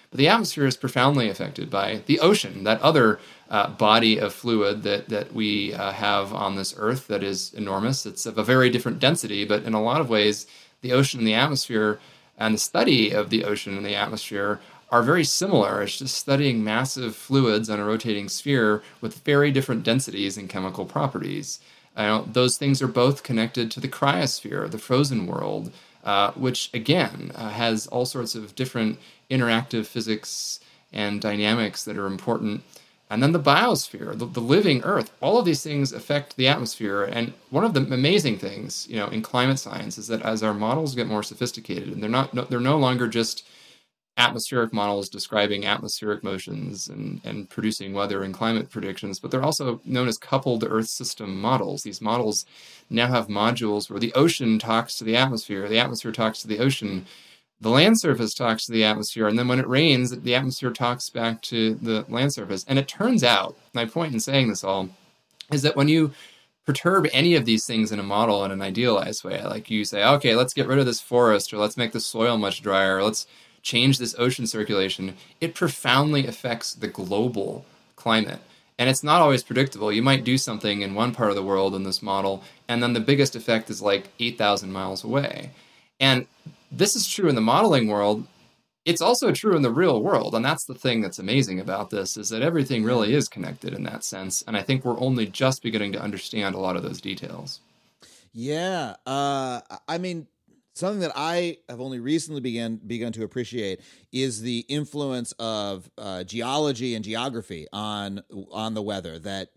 But the atmosphere is profoundly affected by the ocean, that other body of fluid that we have on this Earth that is enormous. It's of a very different density, but in a lot of ways, the ocean and the atmosphere and the study of the ocean and the atmosphere are very similar. It's just studying massive fluids on a rotating sphere with very different densities and chemical properties. Those things are both connected to the cryosphere, the frozen world, which again has all sorts of different interactive physics and dynamics that are important. And then the biosphere, the living Earth, all of these things affect the atmosphere. And one of the amazing things, in climate science is that as our models get more sophisticated, and they're no longer just atmospheric models describing atmospheric motions and producing weather and climate predictions, but they're also known as coupled Earth system models. These models now have modules where the ocean talks to the atmosphere talks to the ocean, the land surface talks to the atmosphere, and then when it rains, the atmosphere talks back to the land surface. And it turns out, my point in saying this all, is that when you perturb any of these things in a model in an idealized way, like you say, okay, let's get rid of this forest, or let's make the soil much drier, or let's change this ocean circulation, it profoundly affects the global climate. And it's not always predictable. You might do something in one part of the world in this model, and then the biggest effect is like 8,000 miles away. And this is true in the modeling world. It's also true in the real world. And that's the thing that's amazing about this, is that everything really is connected in that sense. And I think we're only just beginning to understand a lot of those details. Yeah. I mean, something that I have only recently begun to appreciate is the influence of geology and geography on the weather. That,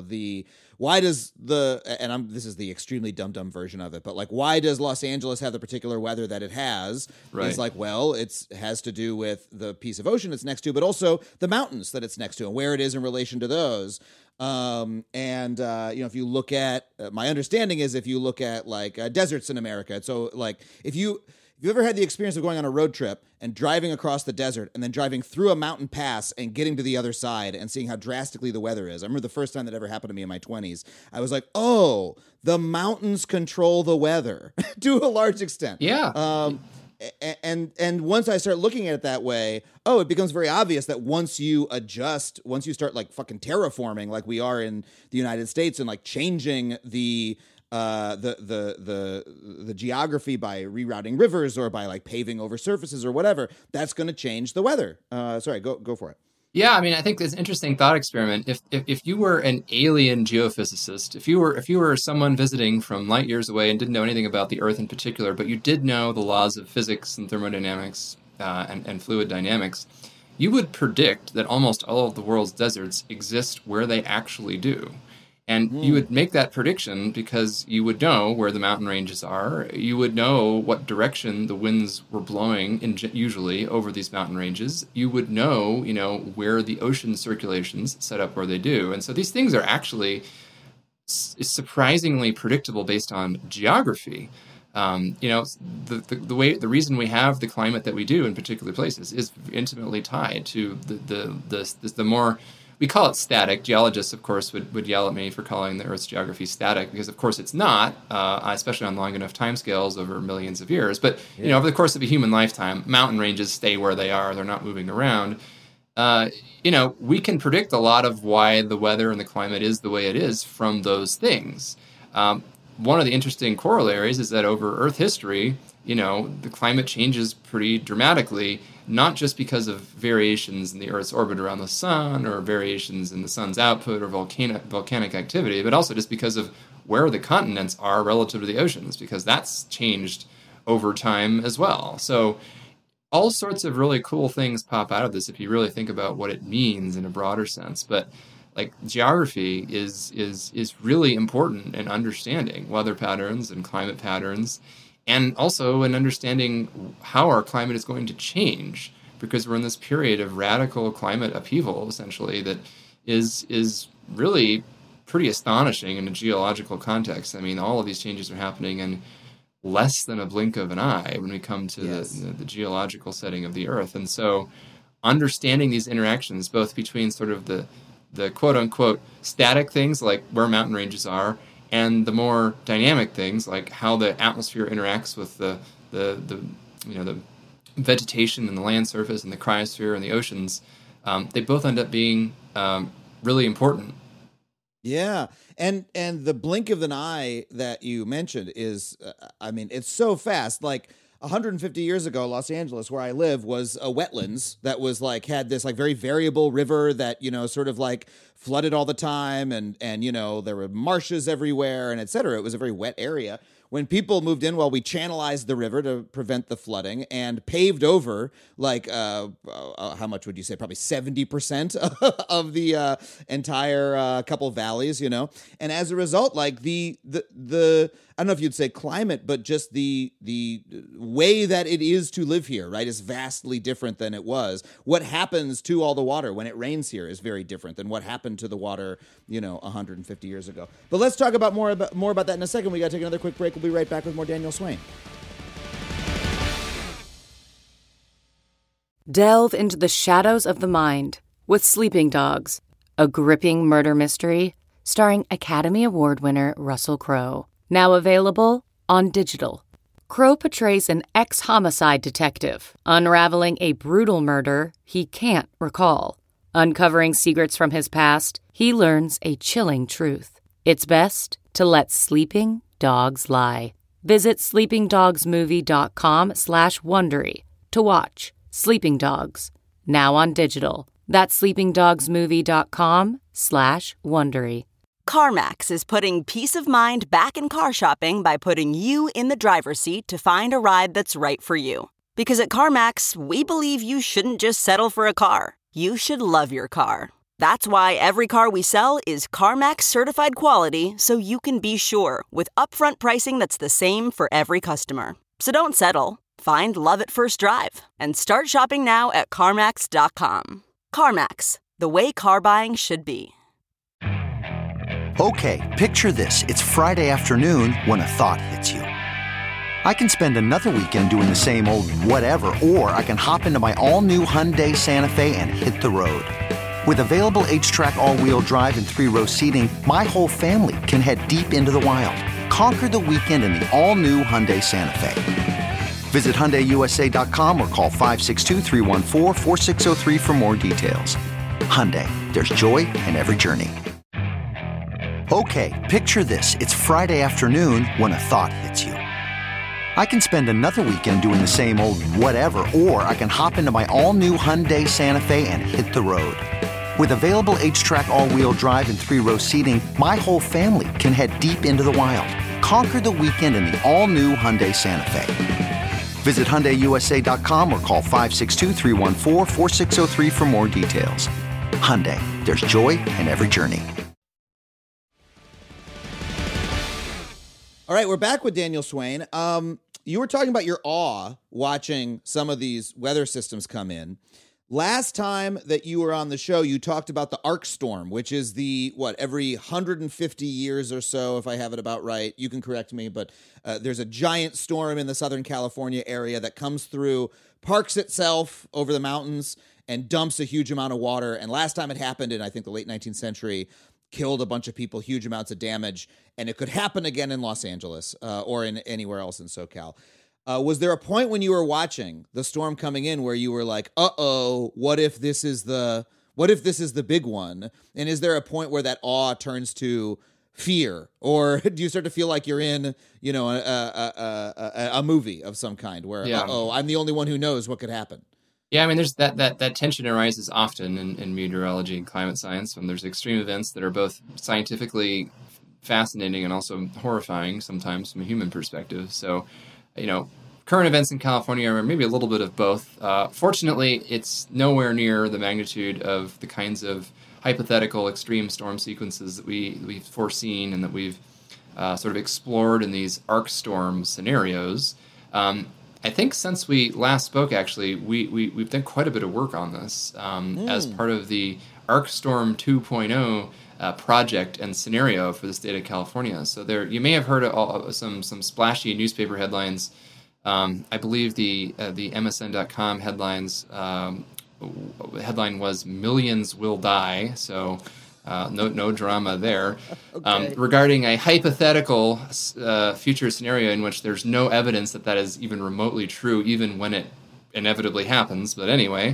this is the extremely dumb version of it, but like, why does Los Angeles have the particular weather that it has? Right. It's like, well, it has to do with the piece of ocean it's next to, but also the mountains that it's next to and where it is in relation to those. If you look at, my understanding is if you look at like deserts in America, so like if you've ever had the experience of going on a road trip and driving across the desert and then driving through a mountain pass and getting to the other side and seeing how drastically the weather is. I remember the first time that ever happened to me in my 20s. I was like, oh, the mountains control the weather to a large extent. Yeah. And once I start looking at it that way, it becomes very obvious that once you start like fucking terraforming like we are in the United States and like changing the geography by rerouting rivers or by like paving over surfaces or whatever, that's going to change the weather. Sorry, go for it. Yeah, I mean, I think there's an interesting thought experiment. If you were an alien geophysicist, if you were someone visiting from light years away and didn't know anything about the Earth in particular, but you did know the laws of physics and thermodynamics and fluid dynamics, you would predict that almost all of the world's deserts exist where they actually do. And you would make that prediction because you would know where the mountain ranges are. You would know what direction the winds were blowing usually over these mountain ranges. You would know, where the ocean circulations set up where they do. And so these things are actually surprisingly predictable based on geography. The reason we have the climate that we do in particular places is intimately tied to the more. We call it static. Geologists, of course, would yell at me for calling the Earth's geography static because, of course, it's not, especially on long enough timescales over millions of years. But, over the course of a human lifetime, mountain ranges stay where they are. They're not moving around. We can predict a lot of why the weather and the climate is the way it is from those things. One of the interesting corollaries is that over Earth history, the climate changes pretty dramatically, not just because of variations in the Earth's orbit around the sun or variations in the sun's output or volcanic activity, but also just because of where the continents are relative to the oceans, because that's changed over time as well. So all sorts of really cool things pop out of this if you really think about what it means in a broader sense. But like geography is really important in understanding weather patterns and climate patterns, and also in understanding how our climate is going to change, because we're in this period of radical climate upheaval, essentially, that is really pretty astonishing in a geological context. I mean, all of these changes are happening in less than a blink of an eye when we come to the geological setting of the Earth. And so understanding these interactions, both between sort of the quote-unquote static things like where mountain ranges are, and the more dynamic things like how the atmosphere interacts with the vegetation and the land surface and the cryosphere and the oceans, they both end up being really important. Yeah. And the blink of an eye that you mentioned is, it's so fast. Like 150 years ago, Los Angeles, where I live, was a wetlands that was had this very variable river that, sort of flooded all the time. And there were marshes everywhere and et cetera. It was a very wet area. When people moved in, we channelized the river to prevent the flooding and paved over how much would you say? Probably 70% of the entire couple valleys, And as a result, the I don't know if you'd say climate, but just the way that it is to live here, right, is vastly different than it was. What happens to all the water when it rains here is very different than what happened to the water, 150 years ago. But let's talk about more about that in a second. We got to take another quick break. We'll be right back with more Daniel Swain. Delve into the shadows of the mind with Sleeping Dogs, a gripping murder mystery starring Academy Award winner Russell Crowe. Now available on digital. Crowe portrays an ex-homicide detective unraveling a brutal murder he can't recall. Uncovering secrets from his past, he learns a chilling truth. It's best to let sleeping dogs lie. Visit sleepingdogsmovie.com/Wondery to watch Sleeping Dogs, now on digital. That's sleepingdogsmovie.com/Wondery. CarMax is putting peace of mind back in car shopping by putting you in the driver's seat to find a ride that's right for you. Because at CarMax, we believe you shouldn't just settle for a car. You should love your car. That's why every car we sell is CarMax certified quality, so you can be sure with upfront pricing that's the same for every customer. So don't settle. Find love at first drive and start shopping now at CarMax.com. CarMax, the way car buying should be. Okay, picture this. It's Friday afternoon when a thought hits you. I can spend another weekend doing the same old whatever, or I can hop into my all-new Hyundai Santa Fe and hit the road. With available H-Track all-wheel drive and 3-row seating, my whole family can head deep into the wild. Conquer the weekend in the all-new Hyundai Santa Fe. Visit HyundaiUSA.com or call 562-314-4603 for more details. Hyundai, there's joy in every journey. Okay, picture this. It's Friday afternoon when a thought hits you. I can spend another weekend doing the same old whatever, or I can hop into my all-new Hyundai Santa Fe and hit the road. With available H-Track all-wheel drive and 3-row seating, my whole family can head deep into the wild. Conquer the weekend in the all-new Hyundai Santa Fe. Visit HyundaiUSA.com or call 562-314-4603 for more details. Hyundai, there's joy in every journey. All right, we're back with Daniel Swain. You were talking about your awe watching some of these weather systems come in. Last time that you were on the show, you talked about the arc storm, which is every 150 years or so, if I have it about right. You can correct me, but there's a giant storm in the Southern California area that comes through, parks itself over the mountains, and dumps a huge amount of water. And last time it happened in, I think, the late 19th century, killed a bunch of people, huge amounts of damage, and it could happen again in Los Angeles or in anywhere else in SoCal. Was there a point when you were watching the storm coming in where you were like, "Uh-oh, what if this is the big one?" And is there a point where that awe turns to fear, or do you start to feel like you're in, a movie of some kind where, I'm the only one who knows what could happen? Yeah, I mean, there's that tension arises often in meteorology and climate science when there's extreme events that are both scientifically fascinating and also horrifying sometimes from a human perspective. So, current events in California are maybe a little bit of both. Fortunately, it's nowhere near the magnitude of the kinds of hypothetical extreme storm sequences that we've foreseen and that we've sort of explored in these arc storm scenarios. I think since we last spoke, actually, we've done quite a bit of work on this as part of the Arc Storm 2.0 project and scenario for the state of California. So you may have heard of some splashy newspaper headlines. I believe the MSN.com headline was "Millions Will Die." So. No drama there. Okay. Regarding a hypothetical future scenario in which there's no evidence that is even remotely true, even when it inevitably happens. But anyway,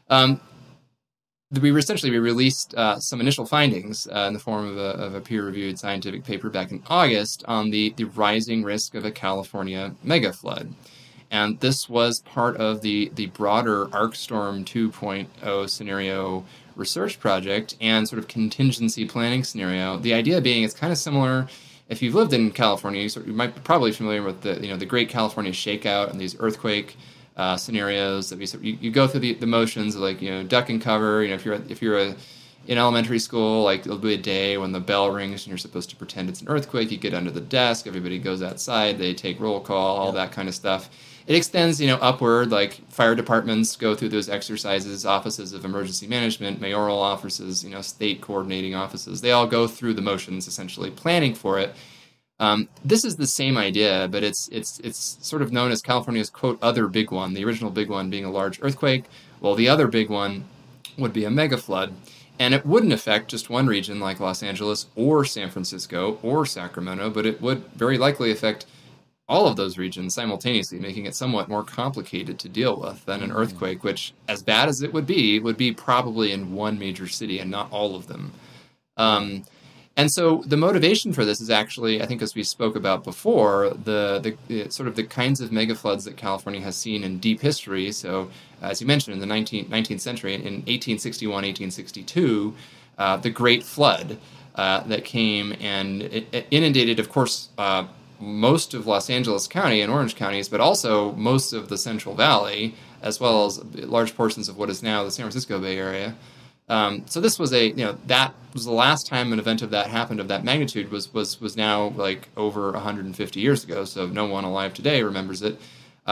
we released some initial findings in the form of a peer-reviewed scientific paper back in August on the rising risk of a California mega flood. And this was part of the broader ArcStorm 2.0 scenario research project and sort of contingency planning scenario. The idea being it's kind of similar. If you've lived in California, you might be probably familiar with the Great California Shakeout and these earthquake scenarios that you go through the motions of, like, duck and cover. If you're in elementary school, like, there'll be a day when the bell rings and you're supposed to pretend it's an earthquake. You get under the desk, everybody goes outside, they take roll call, all that kind of stuff. It extends, upward, like fire departments go through those exercises, offices of emergency management, mayoral offices, state coordinating offices. They all go through the motions, essentially planning for it. This is the same idea, but it's sort of known as California's, quote, other big one, the original big one being a large earthquake. Well, the other big one would be a mega flood. And it wouldn't affect just one region like Los Angeles or San Francisco or Sacramento, but it would very likely affect all of those regions simultaneously, making it somewhat more complicated to deal with than an earthquake, which, as bad as it would be probably in one major city and not all of them. And so the motivation for this is actually, I think, as we spoke about before, the sort of the kinds of mega floods that California has seen in deep history. So, as you mentioned, in the 19th century, in 1861, 1862, the Great Flood that came and it inundated, of course, most of Los Angeles County and Orange counties, but also most of the Central Valley, as well as large portions of what is now the San Francisco Bay Area. So this was that was the last time an event of that happened of that magnitude was now like over 150 years ago. So no one alive today remembers it.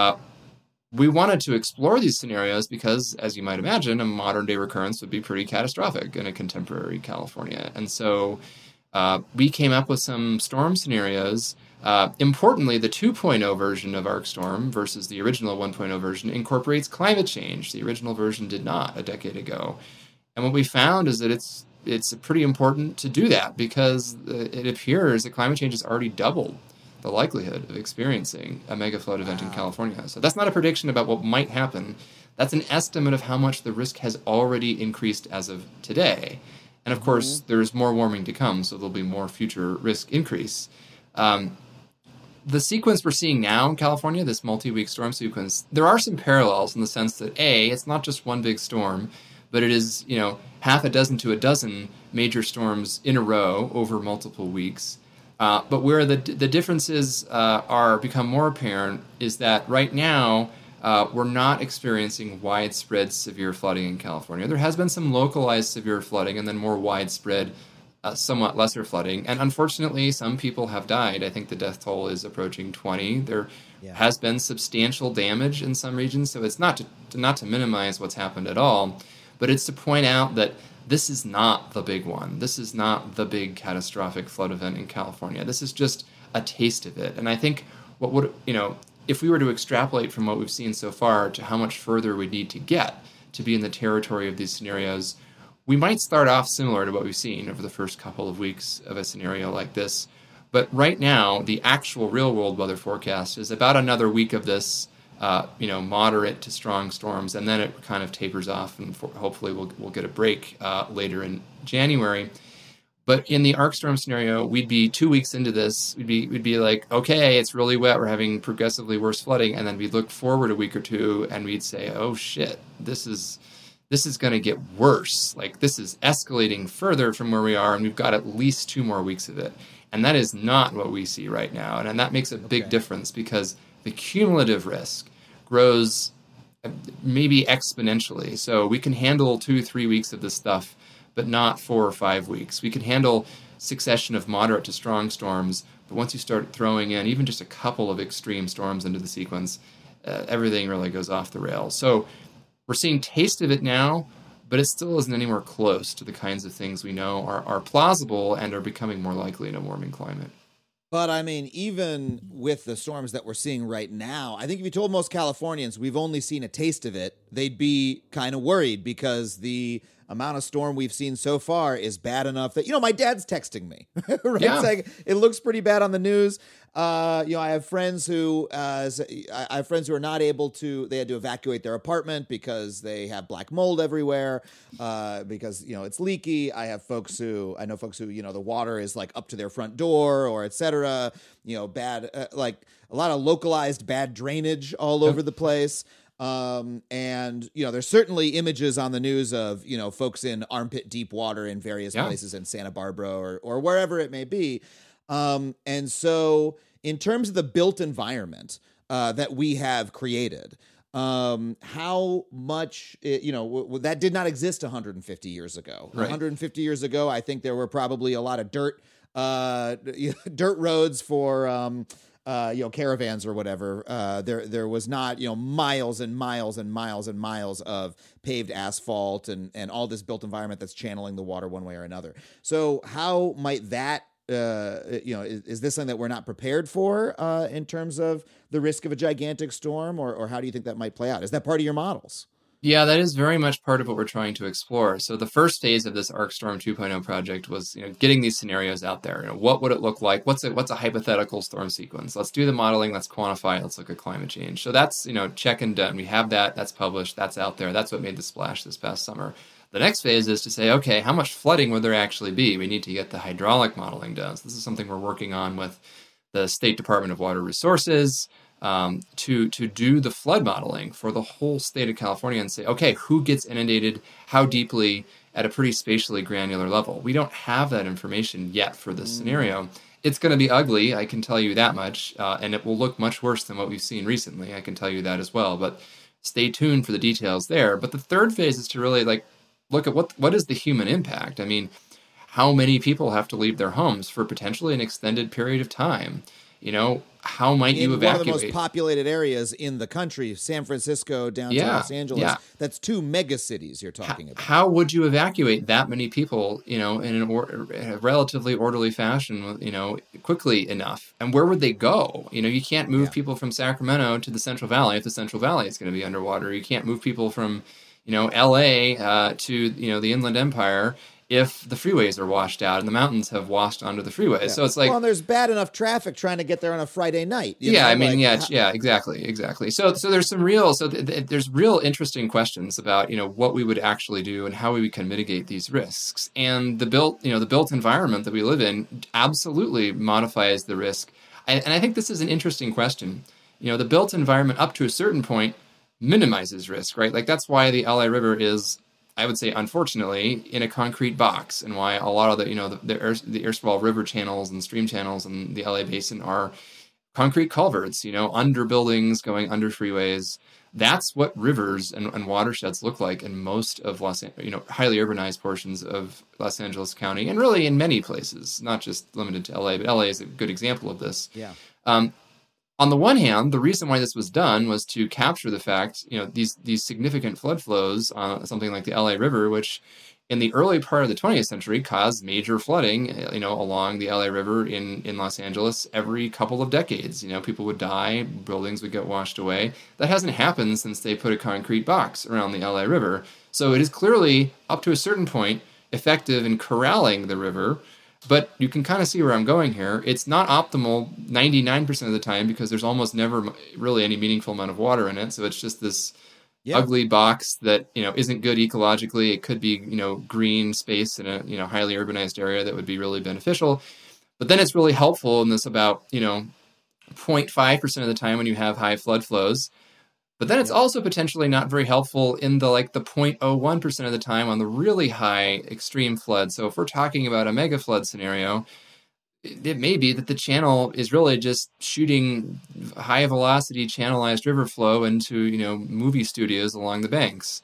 We wanted to explore these scenarios because, as you might imagine, a modern day recurrence would be pretty catastrophic in a contemporary California. And so we came up with some storm scenarios. Importantly, the 2.0 version of ArcStorm versus the original 1.0 version incorporates climate change. The original version did not a decade ago. And what we found is that it's pretty important to do that because it appears that climate change has already doubled the likelihood of experiencing a mega flood event in California. So that's not a prediction about what might happen. That's an estimate of how much the risk has already increased as of today. And of course, there's more warming to come, so there'll be more future risk increase. The sequence we're seeing now in California, this multi-week storm sequence, there are some parallels in the sense that, it's not just one big storm, but it is, half a dozen to a dozen major storms in a row over multiple weeks. But where the differences are become more apparent is that right now we're not experiencing widespread severe flooding in California. There has been some localized severe flooding and then more widespread somewhat lesser flooding. And unfortunately, some people have died. I think the death toll is approaching 20. There has been substantial damage in some regions. So it's not to minimize what's happened at all, but it's to point out that this is not the big one. This is not the big catastrophic flood event in California. This is just a taste of it. And I think what would, if we were to extrapolate from what we've seen so far to how much further we need to get to be in the territory of these scenarios, we might start off similar to what we've seen over the first couple of weeks of a scenario like this. But right now, the actual real-world weather forecast is about another week of this, moderate to strong storms, and then it kind of tapers off, and hopefully we'll get a break later in January. But in the ArcStorm scenario, we'd be 2 weeks into this. We'd be like, okay, it's really wet. We're having progressively worse flooding, and then we'd look forward a week or two, and we'd say, oh shit, this is going to get worse. Like, this is escalating further from where we are, and we've got at least 2 more weeks of it. And that is not what we see right now. And that makes a big difference because the cumulative risk grows maybe exponentially. So we can handle 2-3 weeks of this stuff, but not 4 or 5 weeks. We can handle succession of moderate to strong storms, but once you start throwing in even just a couple of extreme storms into the sequence, everything really goes off the rails. So we're seeing taste of it now, but it still isn't anywhere close to the kinds of things we know are plausible and are becoming more likely in a warming climate. But I mean, even with the storms that we're seeing right now, I think if you told most Californians we've only seen a taste of it, they'd be kind of worried because the amount of storm we've seen so far is bad enough that, my dad's texting me, right? Yeah. Saying it looks pretty bad on the news. I have friends who are not able to, they had to evacuate their apartment because they have black mold everywhere, because, it's leaky. I know folks who, the water is like up to their front door or et cetera, bad, like a lot of localized bad drainage all over the place. There's certainly images on the news of, folks in armpit deep water in various places in Santa Barbara or wherever it may be. And so in terms of the built environment, that we have created, how much, that did not exist 150 years ago. Right. 150 years ago, I think there were probably a lot of dirt roads for, caravans or whatever. There was not, miles and miles and miles and miles of paved asphalt and all this built environment that's channeling the water one way or another. So how might that, is this something that we're not prepared for in terms of the risk of a gigantic storm, or how do you think that might play out? Is that part of your models? Yeah, that is very much part of what we're trying to explore. So the first phase of this ArcStorm 2.0 project was, getting these scenarios out there. What would it look like? What's a hypothetical storm sequence? Let's do the modeling. Let's quantify it. Let's look at climate change. So that's, check and done. We have that. That's published. That's out there. That's what made the splash this past summer. The next phase is to say, okay, how much flooding would there actually be? We need to get the hydraulic modeling done. So this is something we're working on with the State Department of Water Resources, to do the flood modeling for the whole state of California and say, okay, who gets inundated, how deeply, at a pretty spatially granular level. We don't have that information yet for this scenario. It's going to be ugly, I can tell you that much, and it will look much worse than what we've seen recently. I can tell you that as well, but stay tuned for the details there. But the third phase is to really look at what is the human impact. I mean, how many people have to leave their homes for potentially an extended period of time? How might you evacuate? One of the most populated areas in the country, San Francisco, down to Los Angeles. Yeah. That's 2 mega cities you're talking about. How would you evacuate that many people, in a relatively orderly fashion, quickly enough? And where would they go? You can't move people from Sacramento to the Central Valley if the Central Valley is going to be underwater. You can't move people from, LA to, the Inland Empire if the freeways are washed out and the mountains have washed onto the freeways. Yeah. So it's like, well, there's bad enough traffic trying to get there on a Friday night. Exactly. So there's some real, there's real interesting questions about, what we would actually do and how we can mitigate these risks. And the built environment that we live in absolutely modifies the risk. And I think this is an interesting question. The built environment up to a certain point minimizes risk, right? Like that's why the LA River is, I would say, unfortunately, in a concrete box, and why a lot of the erstwhile river channels and stream channels in the LA basin are concrete culverts, under buildings going under freeways. That's what rivers and watersheds look like in most of highly urbanized portions of Los Angeles County, and really in many places, not just limited to LA, but LA is a good example of this. Yeah. On the one hand, the reason why this was done was to capture the fact, these significant flood flows on something like the LA River, which in the early part of the 20th century caused major flooding, along the LA River in Los Angeles every couple of decades. People would die, buildings would get washed away. That hasn't happened since they put a concrete box around the LA River. So it is clearly, up to a certain point, effective in corralling the river. But you can kind of see where I'm going here. It's not optimal 99% of the time because there's almost never really any meaningful amount of water in it. So it's just this ugly box that, isn't good ecologically. It could be, green space in a, highly urbanized area that would be really beneficial. But then it's really helpful in this about, 0.5% of the time when you have high flood flows. But then it's also potentially not very helpful in the 0.01% of the time on the really high extreme flood. So if we're talking about a mega flood scenario, it may be that the channel is really just shooting high velocity channelized river flow into, movie studios along the banks.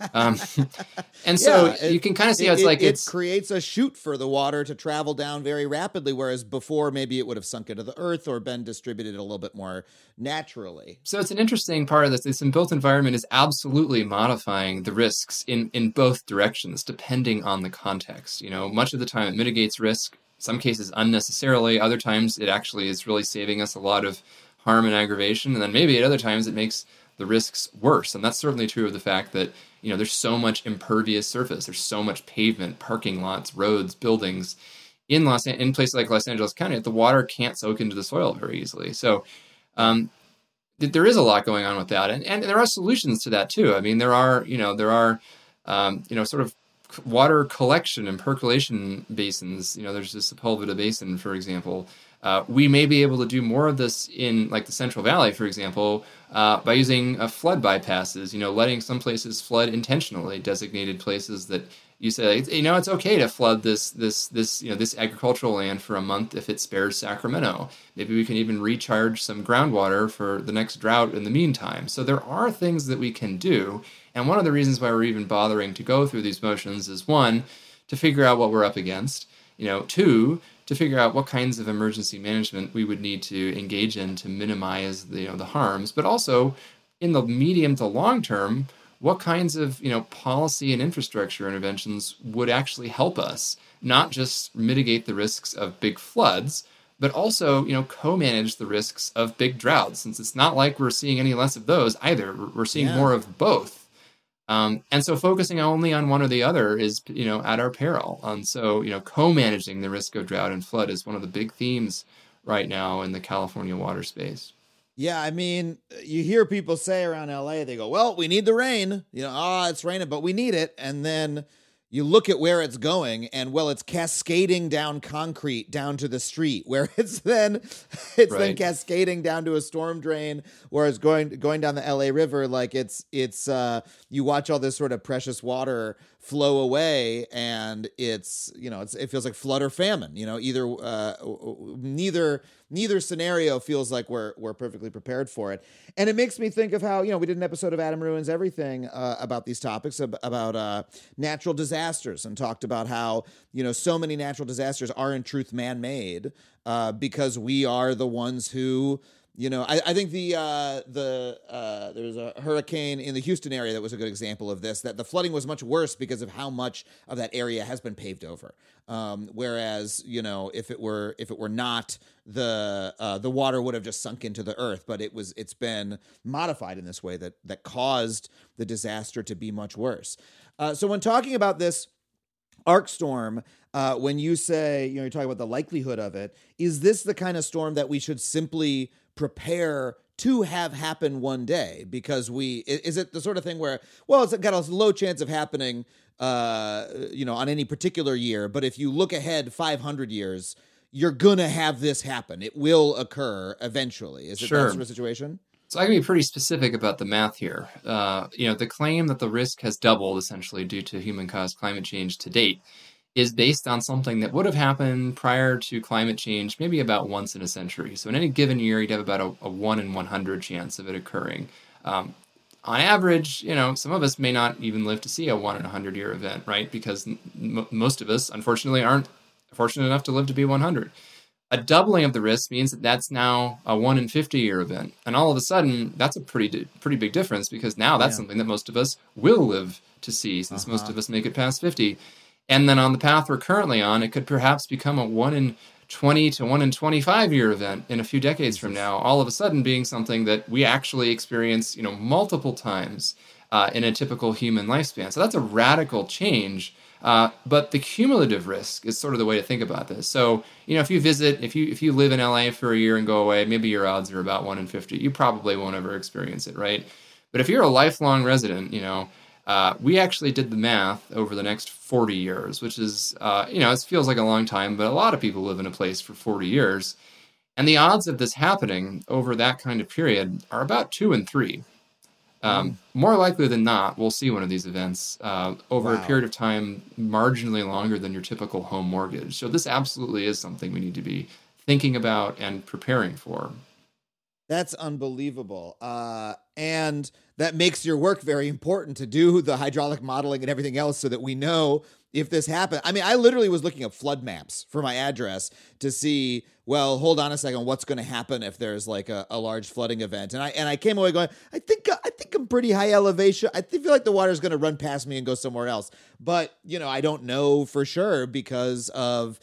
And so you can kind of see how it creates a chute for the water to travel down very rapidly, whereas before maybe it would have sunk into the earth or been distributed a little bit more naturally. So it's an interesting part of this. This built environment is absolutely modifying the risks in both directions, depending on the context. Much of the time it mitigates risk, some cases unnecessarily. Other times it actually is really saving us a lot of harm and aggravation. And then maybe at other times it makes the risks worse. And that's certainly true of the fact that, there's so much impervious surface. There's so much pavement, parking lots, roads, buildings in places like Los Angeles County that the water can't soak into the soil very easily. So there is a lot going on with that, and there are solutions to that too. I mean, there are sort of water collection and percolation basins. There's the Sepulveda Basin, for example. We may be able to do more of this in like the Central Valley, for example, by using flood bypasses, letting some places flood intentionally, designated places that you say, it's okay to flood this agricultural land for a month if it spares Sacramento. Maybe we can even recharge some groundwater for the next drought in the meantime. So there are things that we can do. And one of the reasons why we're even bothering to go through these motions is, one, to figure out what we're up against. Two, to figure out what kinds of emergency management we would need to engage in to minimize the harms, but also in the medium to long term, what kinds of policy and infrastructure interventions would actually help us not just mitigate the risks of big floods, but also co-manage the risks of big droughts, since it's not like we're seeing any less of those either. We're seeing more of both. And so focusing only on one or the other is, at our peril. And so, co-managing the risk of drought and flood is one of the big themes right now in the California water space. Yeah, I mean, you hear people say around LA, they go, well, we need the rain. It's raining, but we need it. And then you look at where it's going, and it's cascading down concrete down to the street, where it's then cascading down to a storm drain, where it's going down the LA River. Like it's you watch all this sort of precious water flow away, and it feels like flood or famine. Neither scenario feels like we're perfectly prepared for it. And it makes me think of how, we did an episode of Adam Ruins Everything about these topics, about natural disasters, and talked about how, so many natural disasters are in truth man-made because we are the ones who, I think there's a hurricane in the Houston area that was a good example of this, that the flooding was much worse because of how much of that area has been paved over. Whereas, if it were not, the water would have just sunk into the earth, but it's been modified in this way that caused the disaster to be much worse. So when talking about this arc storm, when you say, you're talking about the likelihood of it, is this the kind of storm that we should simply prepare to have happen one day? Because is it the sort of thing where, it's got a low chance of happening, on any particular year, but if you look ahead 500 years, you're going to have this happen. It will occur eventually. Is it that sort of situation? So I can be pretty specific about the math here. The claim that the risk has doubled essentially due to human-caused climate change to date is based on something that would have happened prior to climate change, maybe about once in a century. So in any given year, you'd have about a 1 in 100 chance of it occurring. On average, some of us may not even live to see a 1 in 100 year event, right? Because most of us, unfortunately, aren't fortunate enough to live to be 100. A doubling of the risk means that that's now a 1 in 50 year event. And all of a sudden, that's a pretty big difference, because now that's something that most of us will live to see, since most of us make it past 50. And then on the path we're currently on, it could perhaps become a 1 in 20 to 1 in 25 year event in a few decades from now, all of a sudden being something that we actually experience, multiple times in a typical human lifespan. So that's a radical change. But the cumulative risk is sort of the way to think about this. So, if you live in LA for a year and go away, maybe your odds are about 1 in 50. You probably won't ever experience it, right? But if you're a lifelong resident, we actually did the math over the next 40 years, which is, it feels like a long time, but a lot of people live in a place for 40 years. And the odds of this happening over that kind of period are about 2 in 3. More likely than not, we'll see one of these events over a period of time marginally longer than your typical home mortgage. So this absolutely is something we need to be thinking about and preparing for. That's unbelievable. And that makes your work very important, to do the hydraulic modeling and everything else so that we know if this happened. I mean, I literally was looking at flood maps for my address to see, well, hold on a second, what's going to happen if there's like a large flooding event? And I came away going, I think I'm pretty high elevation. I feel like the water's going to run past me and go somewhere else. But, I don't know for sure because of,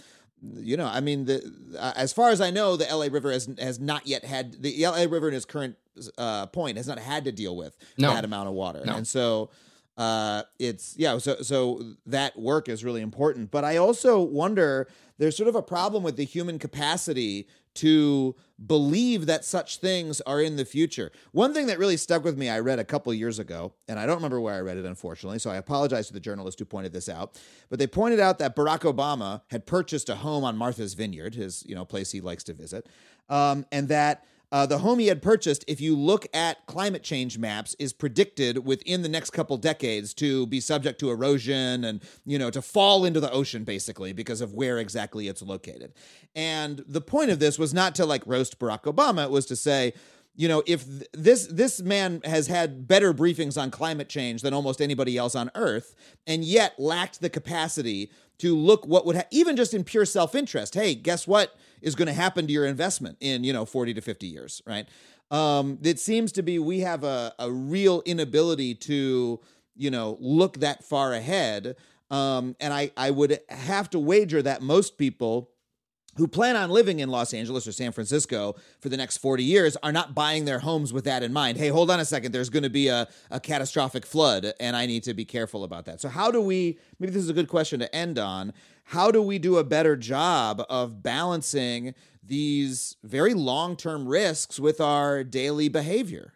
as far as I know, the LA River has not yet had, the LA River in its current point has not had to deal with that amount of water. No. And so, So that work is really important. But I also wonder, there's sort of a problem with the human capacity to believe that such things are in the future. One thing that really stuck with me, I read a couple years ago, and I don't remember where I read it, unfortunately, so I apologize to the journalist who pointed this out. But they pointed out that Barack Obama had purchased a home on Martha's Vineyard, his place he likes to visit, and that the home he had purchased, if you look at climate change maps, is predicted within the next couple decades to be subject to erosion and, to fall into the ocean, basically, because of where exactly it's located. And the point of this was not to roast Barack Obama. It was to say, if this man has had better briefings on climate change than almost anybody else on Earth, and yet lacked the capacity to look what would even just in pure self-interest. Hey, guess what is going to happen to your investment in 40 to 50 years, right? It seems to be we have a real inability to look that far ahead, and I would have to wager that most people who plan on living in Los Angeles or San Francisco for the next 40 years are not buying their homes with that in mind. Hey, hold on a second, there's going to be a catastrophic flood, and I need to be careful about that. So how do we, maybe this is a good question to end on, how do we do a better job of balancing these very long-term risks with our daily behavior?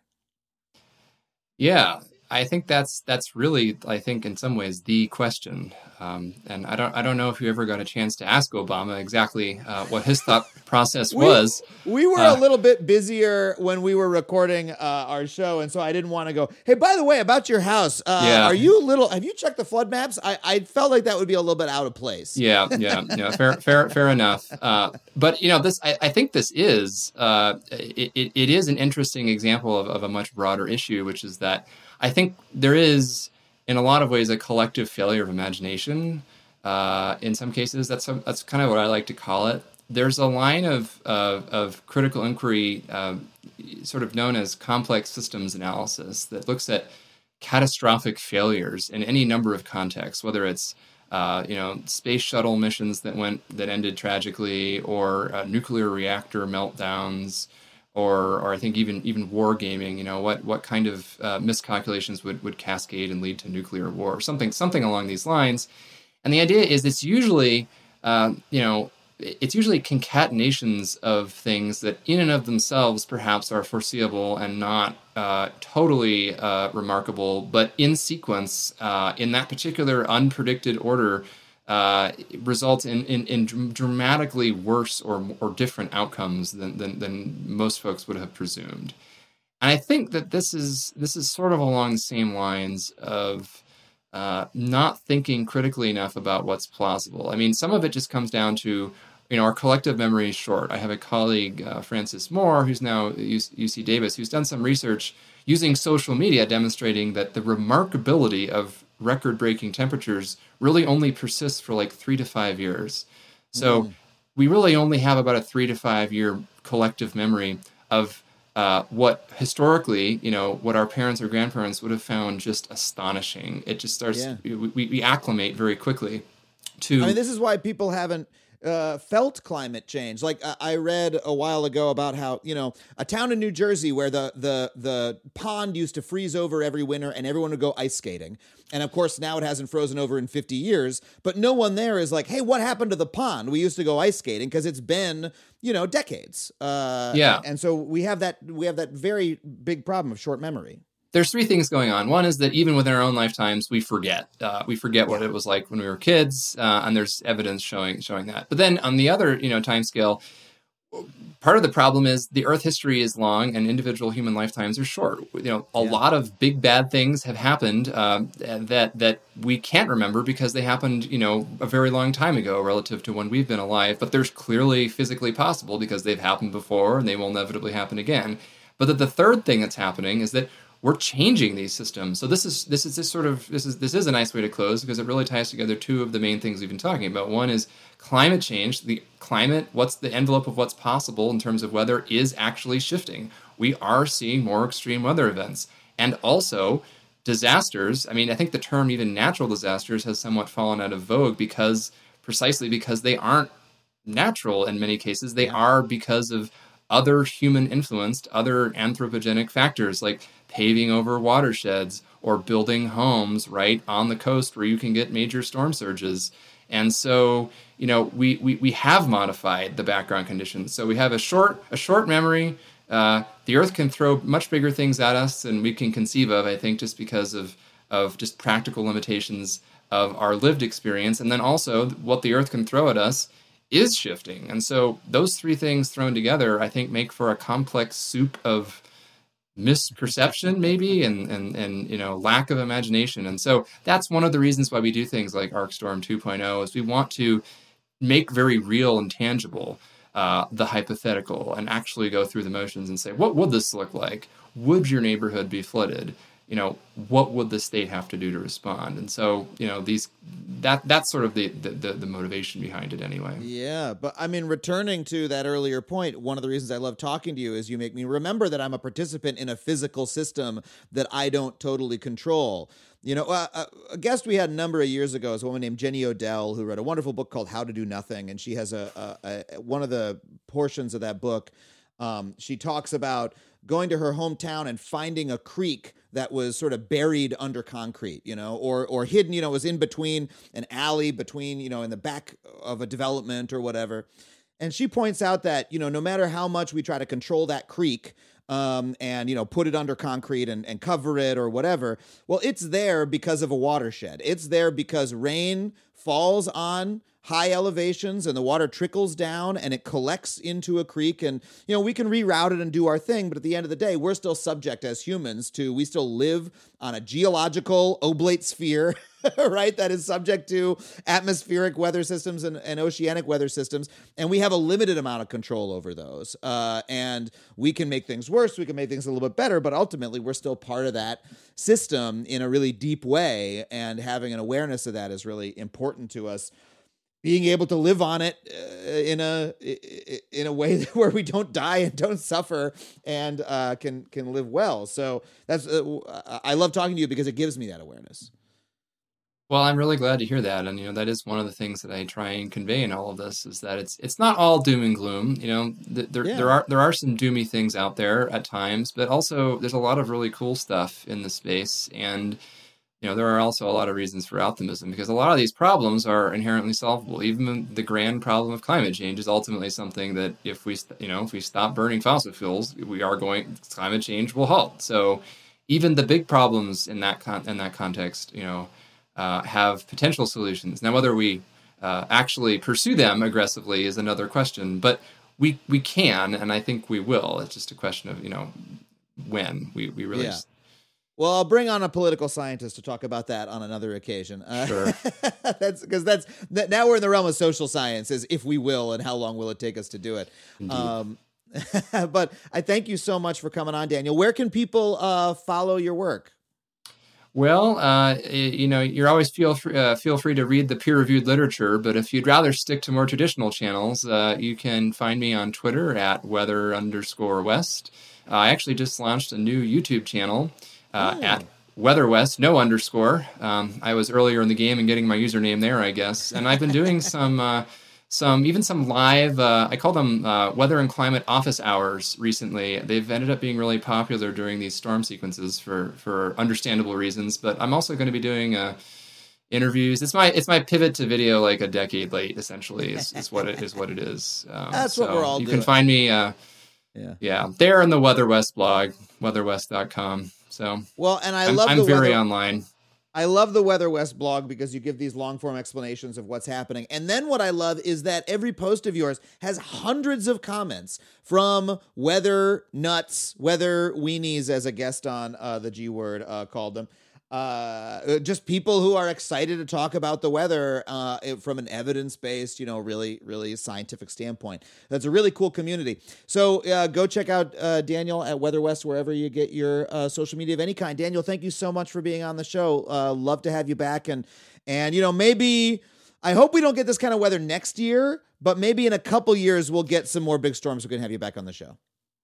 Yeah, I think that's really, I think in some ways, the question. And I don't know if you ever got a chance to ask Obama exactly what his thought process was. We were a little bit busier when we were recording our show, and so I didn't want to go, hey, by the way, about your house, have you checked the flood maps? I felt like that would be a little bit out of place. Yeah, fair enough. But this, I think this is it is an interesting example of a much broader issue, which is that I think there is, in a lot of ways, a collective failure of imagination. In some cases, that's kind of what I like to call it. There's a line of critical inquiry, sort of known as complex systems analysis, that looks at catastrophic failures in any number of contexts, whether it's space shuttle missions that ended tragically, or nuclear reactor meltdowns, or I think even war gaming. What kind of miscalculations would cascade and lead to nuclear war, something along these lines. And the idea is it's usually concatenations of things that in and of themselves perhaps are foreseeable and not totally remarkable, but in sequence, in that particular unpredicted order, results in dramatically worse or different outcomes than most folks would have presumed. And I think that this is sort of along the same lines of not thinking critically enough about what's plausible. I mean, some of it just comes down to, our collective memory is short. I have a colleague, Francis Moore, who's now at UC Davis, who's done some research using social media demonstrating that the remarkability of record-breaking temperatures really only persists for 3 to 5 years. So we really only have about a 3 to 5 year collective memory of what historically, what our parents or grandparents would have found just astonishing. It just starts, we acclimate very quickly to... I mean, this is why people haven't felt climate change. I read a while ago about how, a town in New Jersey where the pond used to freeze over every winter and everyone would go ice skating. And of course, now it hasn't frozen over in 50 years, but no one there is like, hey, what happened to the pond? We used to go ice skating, because it's been, decades. And so we have that very big problem of short memory. There's three things going on. One is that even within our own lifetimes, we forget. What it was like when we were kids, and there's evidence showing that. But then on the other, time scale, part of the problem is the Earth history is long and individual human lifetimes are short. A lot of big bad things have happened that we can't remember because they happened, a very long time ago relative to when we've been alive. But there's clearly physically possible because they've happened before and they will inevitably happen again. But that the third thing that's happening is that we're changing these systems. So this is a nice way to close, because it really ties together two of the main things we've been talking about. One is climate change. The climate, what's the envelope of what's possible in terms of weather, is actually shifting. We are seeing more extreme weather events. And also disasters. I mean, I think the term even natural disasters has somewhat fallen out of vogue precisely because they aren't natural in many cases. They are because of other human influenced, other anthropogenic factors like paving over watersheds or building homes right on the coast where you can get major storm surges. And so, we have modified the background conditions. So we have a short memory. The Earth can throw much bigger things at us than we can conceive of, I think, just because of just practical limitations of our lived experience. And then also what the Earth can throw at us is shifting. And so those three things thrown together, I think, make for a complex soup of misperception maybe and lack of imagination. And so that's one of the reasons why we do things like ArcStorm 2.0 is we want to make very real and tangible the hypothetical and actually go through the motions and say, what would this look like? Would your neighborhood be flooded? What would the state have to do to respond? And so, that's sort of the motivation behind it anyway. Yeah, but I mean, returning to that earlier point, one of the reasons I love talking to you is you make me remember that I'm a participant in a physical system that I don't totally control. A guest we had a number of years ago is a woman named Jenny Odell, who wrote a wonderful book called How to Do Nothing. And she has one of the portions of that book, she talks about going to her hometown and finding a creek that was sort of buried under concrete, or hidden, was in between an alley, between, in the back of a development or whatever. And she points out that, no matter how much we try to control that creek, and, put it under concrete and cover it or whatever, well, it's there because of a watershed. It's there because rain falls on high elevations and the water trickles down and it collects into a creek, and we can reroute it and do our thing, but at the end of the day we're still subject as humans we still live on a geological oblate sphere right, that is subject to atmospheric weather systems and oceanic weather systems, and we have a limited amount of control over those, and we can make things worse, we can make things a little bit better, but ultimately we're still part of that system in a really deep way, and having an awareness of that is really important to us. Being able to live on it in a way where we don't die and don't suffer and can live well. So that's I love talking to you because it gives me that awareness. Well, I'm really glad to hear that, and that is one of the things that I try and convey in all of this is that it's not all doom and gloom. There are some doomy things out there at times, but also there's a lot of really cool stuff in the space, and there are also a lot of reasons for optimism because a lot of these problems are inherently solvable. Even the grand problem of climate change is ultimately something that if we stop burning fossil fuels, climate change will halt. So even the big problems in that context, have potential solutions. Now, whether we actually pursue them aggressively is another question, but we can, and I think we will. It's just a question of when we really. Yeah. Well, I'll bring on a political scientist to talk about that on another occasion. Sure. That's because now we're in the realm of social science, is if we will, and how long will it take us to do it. But I thank you so much for coming on, Daniel. Where can people follow your work? Well, you're always feel free to read the peer-reviewed literature, but if you'd rather stick to more traditional channels, you can find me on Twitter at weather_west. I actually just launched a new YouTube channel at WeatherWest, no underscore. I was earlier in the game and getting my username there, I guess. And I've been doing some live, I call them weather and climate office hours recently. They've ended up being really popular during these storm sequences for understandable reasons. But I'm also going to be doing interviews. It's my pivot to video like a decade late, essentially, is what it is. That's what we're all doing. You can find me there in the WeatherWest blog, weatherwest.com. So well, and I'm very online. I love the WeatherWest blog because you give these long-form explanations of what's happening. And then what I love is that every post of yours has hundreds of comments from weather nuts, weather weenies, as a guest on the G Word called them. Just people who are excited to talk about the weather from an evidence-based, really, really scientific standpoint. That's a really cool community. So go check out Daniel at WeatherWest wherever you get your social media of any kind. Daniel, thank you so much for being on the show. Love to have you back. And maybe, I hope we don't get this kind of weather next year, but maybe in a couple years we'll get some more big storms. We can have you back on the show.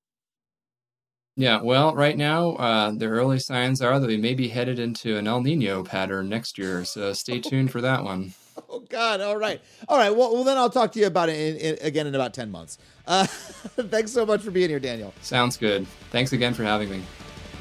Yeah, well, right now, the early signs are that we may be headed into an El Nino pattern next year, so stay tuned for that one. Oh, God. All right. Well, then I'll talk to you about it again in about 10 months. Thanks so much for being here, Daniel. Sounds good. Thanks again for having me.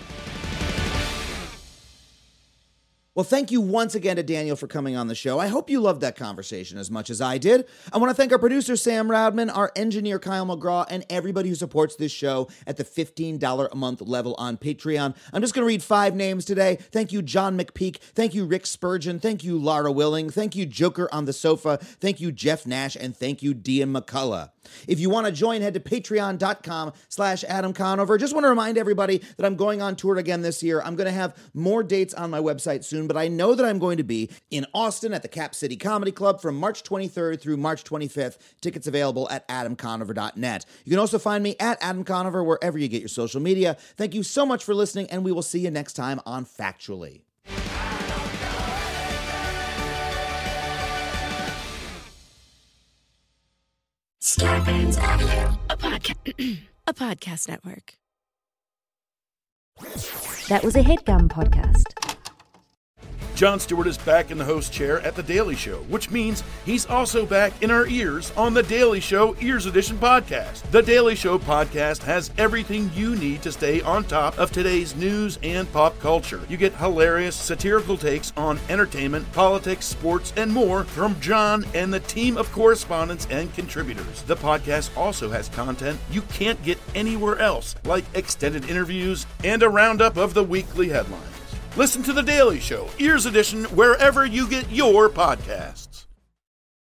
Well, thank you once again to Daniel for coming on the show. I hope you loved that conversation as much as I did. I want to thank our producer, Sam Roudman, our engineer, Kyle McGraw, and everybody who supports this show at the $15 a month level on Patreon. I'm just going to read 5 names today. Thank you, John McPeak. Thank you, Rick Spurgeon. Thank you, Lara Willing. Thank you, Joker on the Sofa. Thank you, Jeff Nash. And thank you, Dean McCullough. If you want to join, head to patreon.com/Adam Conover. Just want to remind everybody that I'm going on tour again this year. I'm going to have more dates on my website soon, but I know that I'm going to be in Austin at the Cap City Comedy Club from March 23rd through March 25th. Tickets available at adamconover.net. You can also find me at Adam Conover wherever you get your social media. Thank you so much for listening, and we will see you next time on Factually. Scarpins Audio, a podcast network. That was a HeadGum podcast. Jon Stewart is back in the host chair at The Daily Show, which means he's also back in our ears on The Daily Show Ears Edition podcast. The Daily Show podcast has everything you need to stay on top of today's news and pop culture. You get hilarious, satirical takes on entertainment, politics, sports, and more from Jon and the team of correspondents and contributors. The podcast also has content you can't get anywhere else, like extended interviews and a roundup of the weekly headlines. Listen to The Daily Show, Ears Edition, wherever you get your podcasts.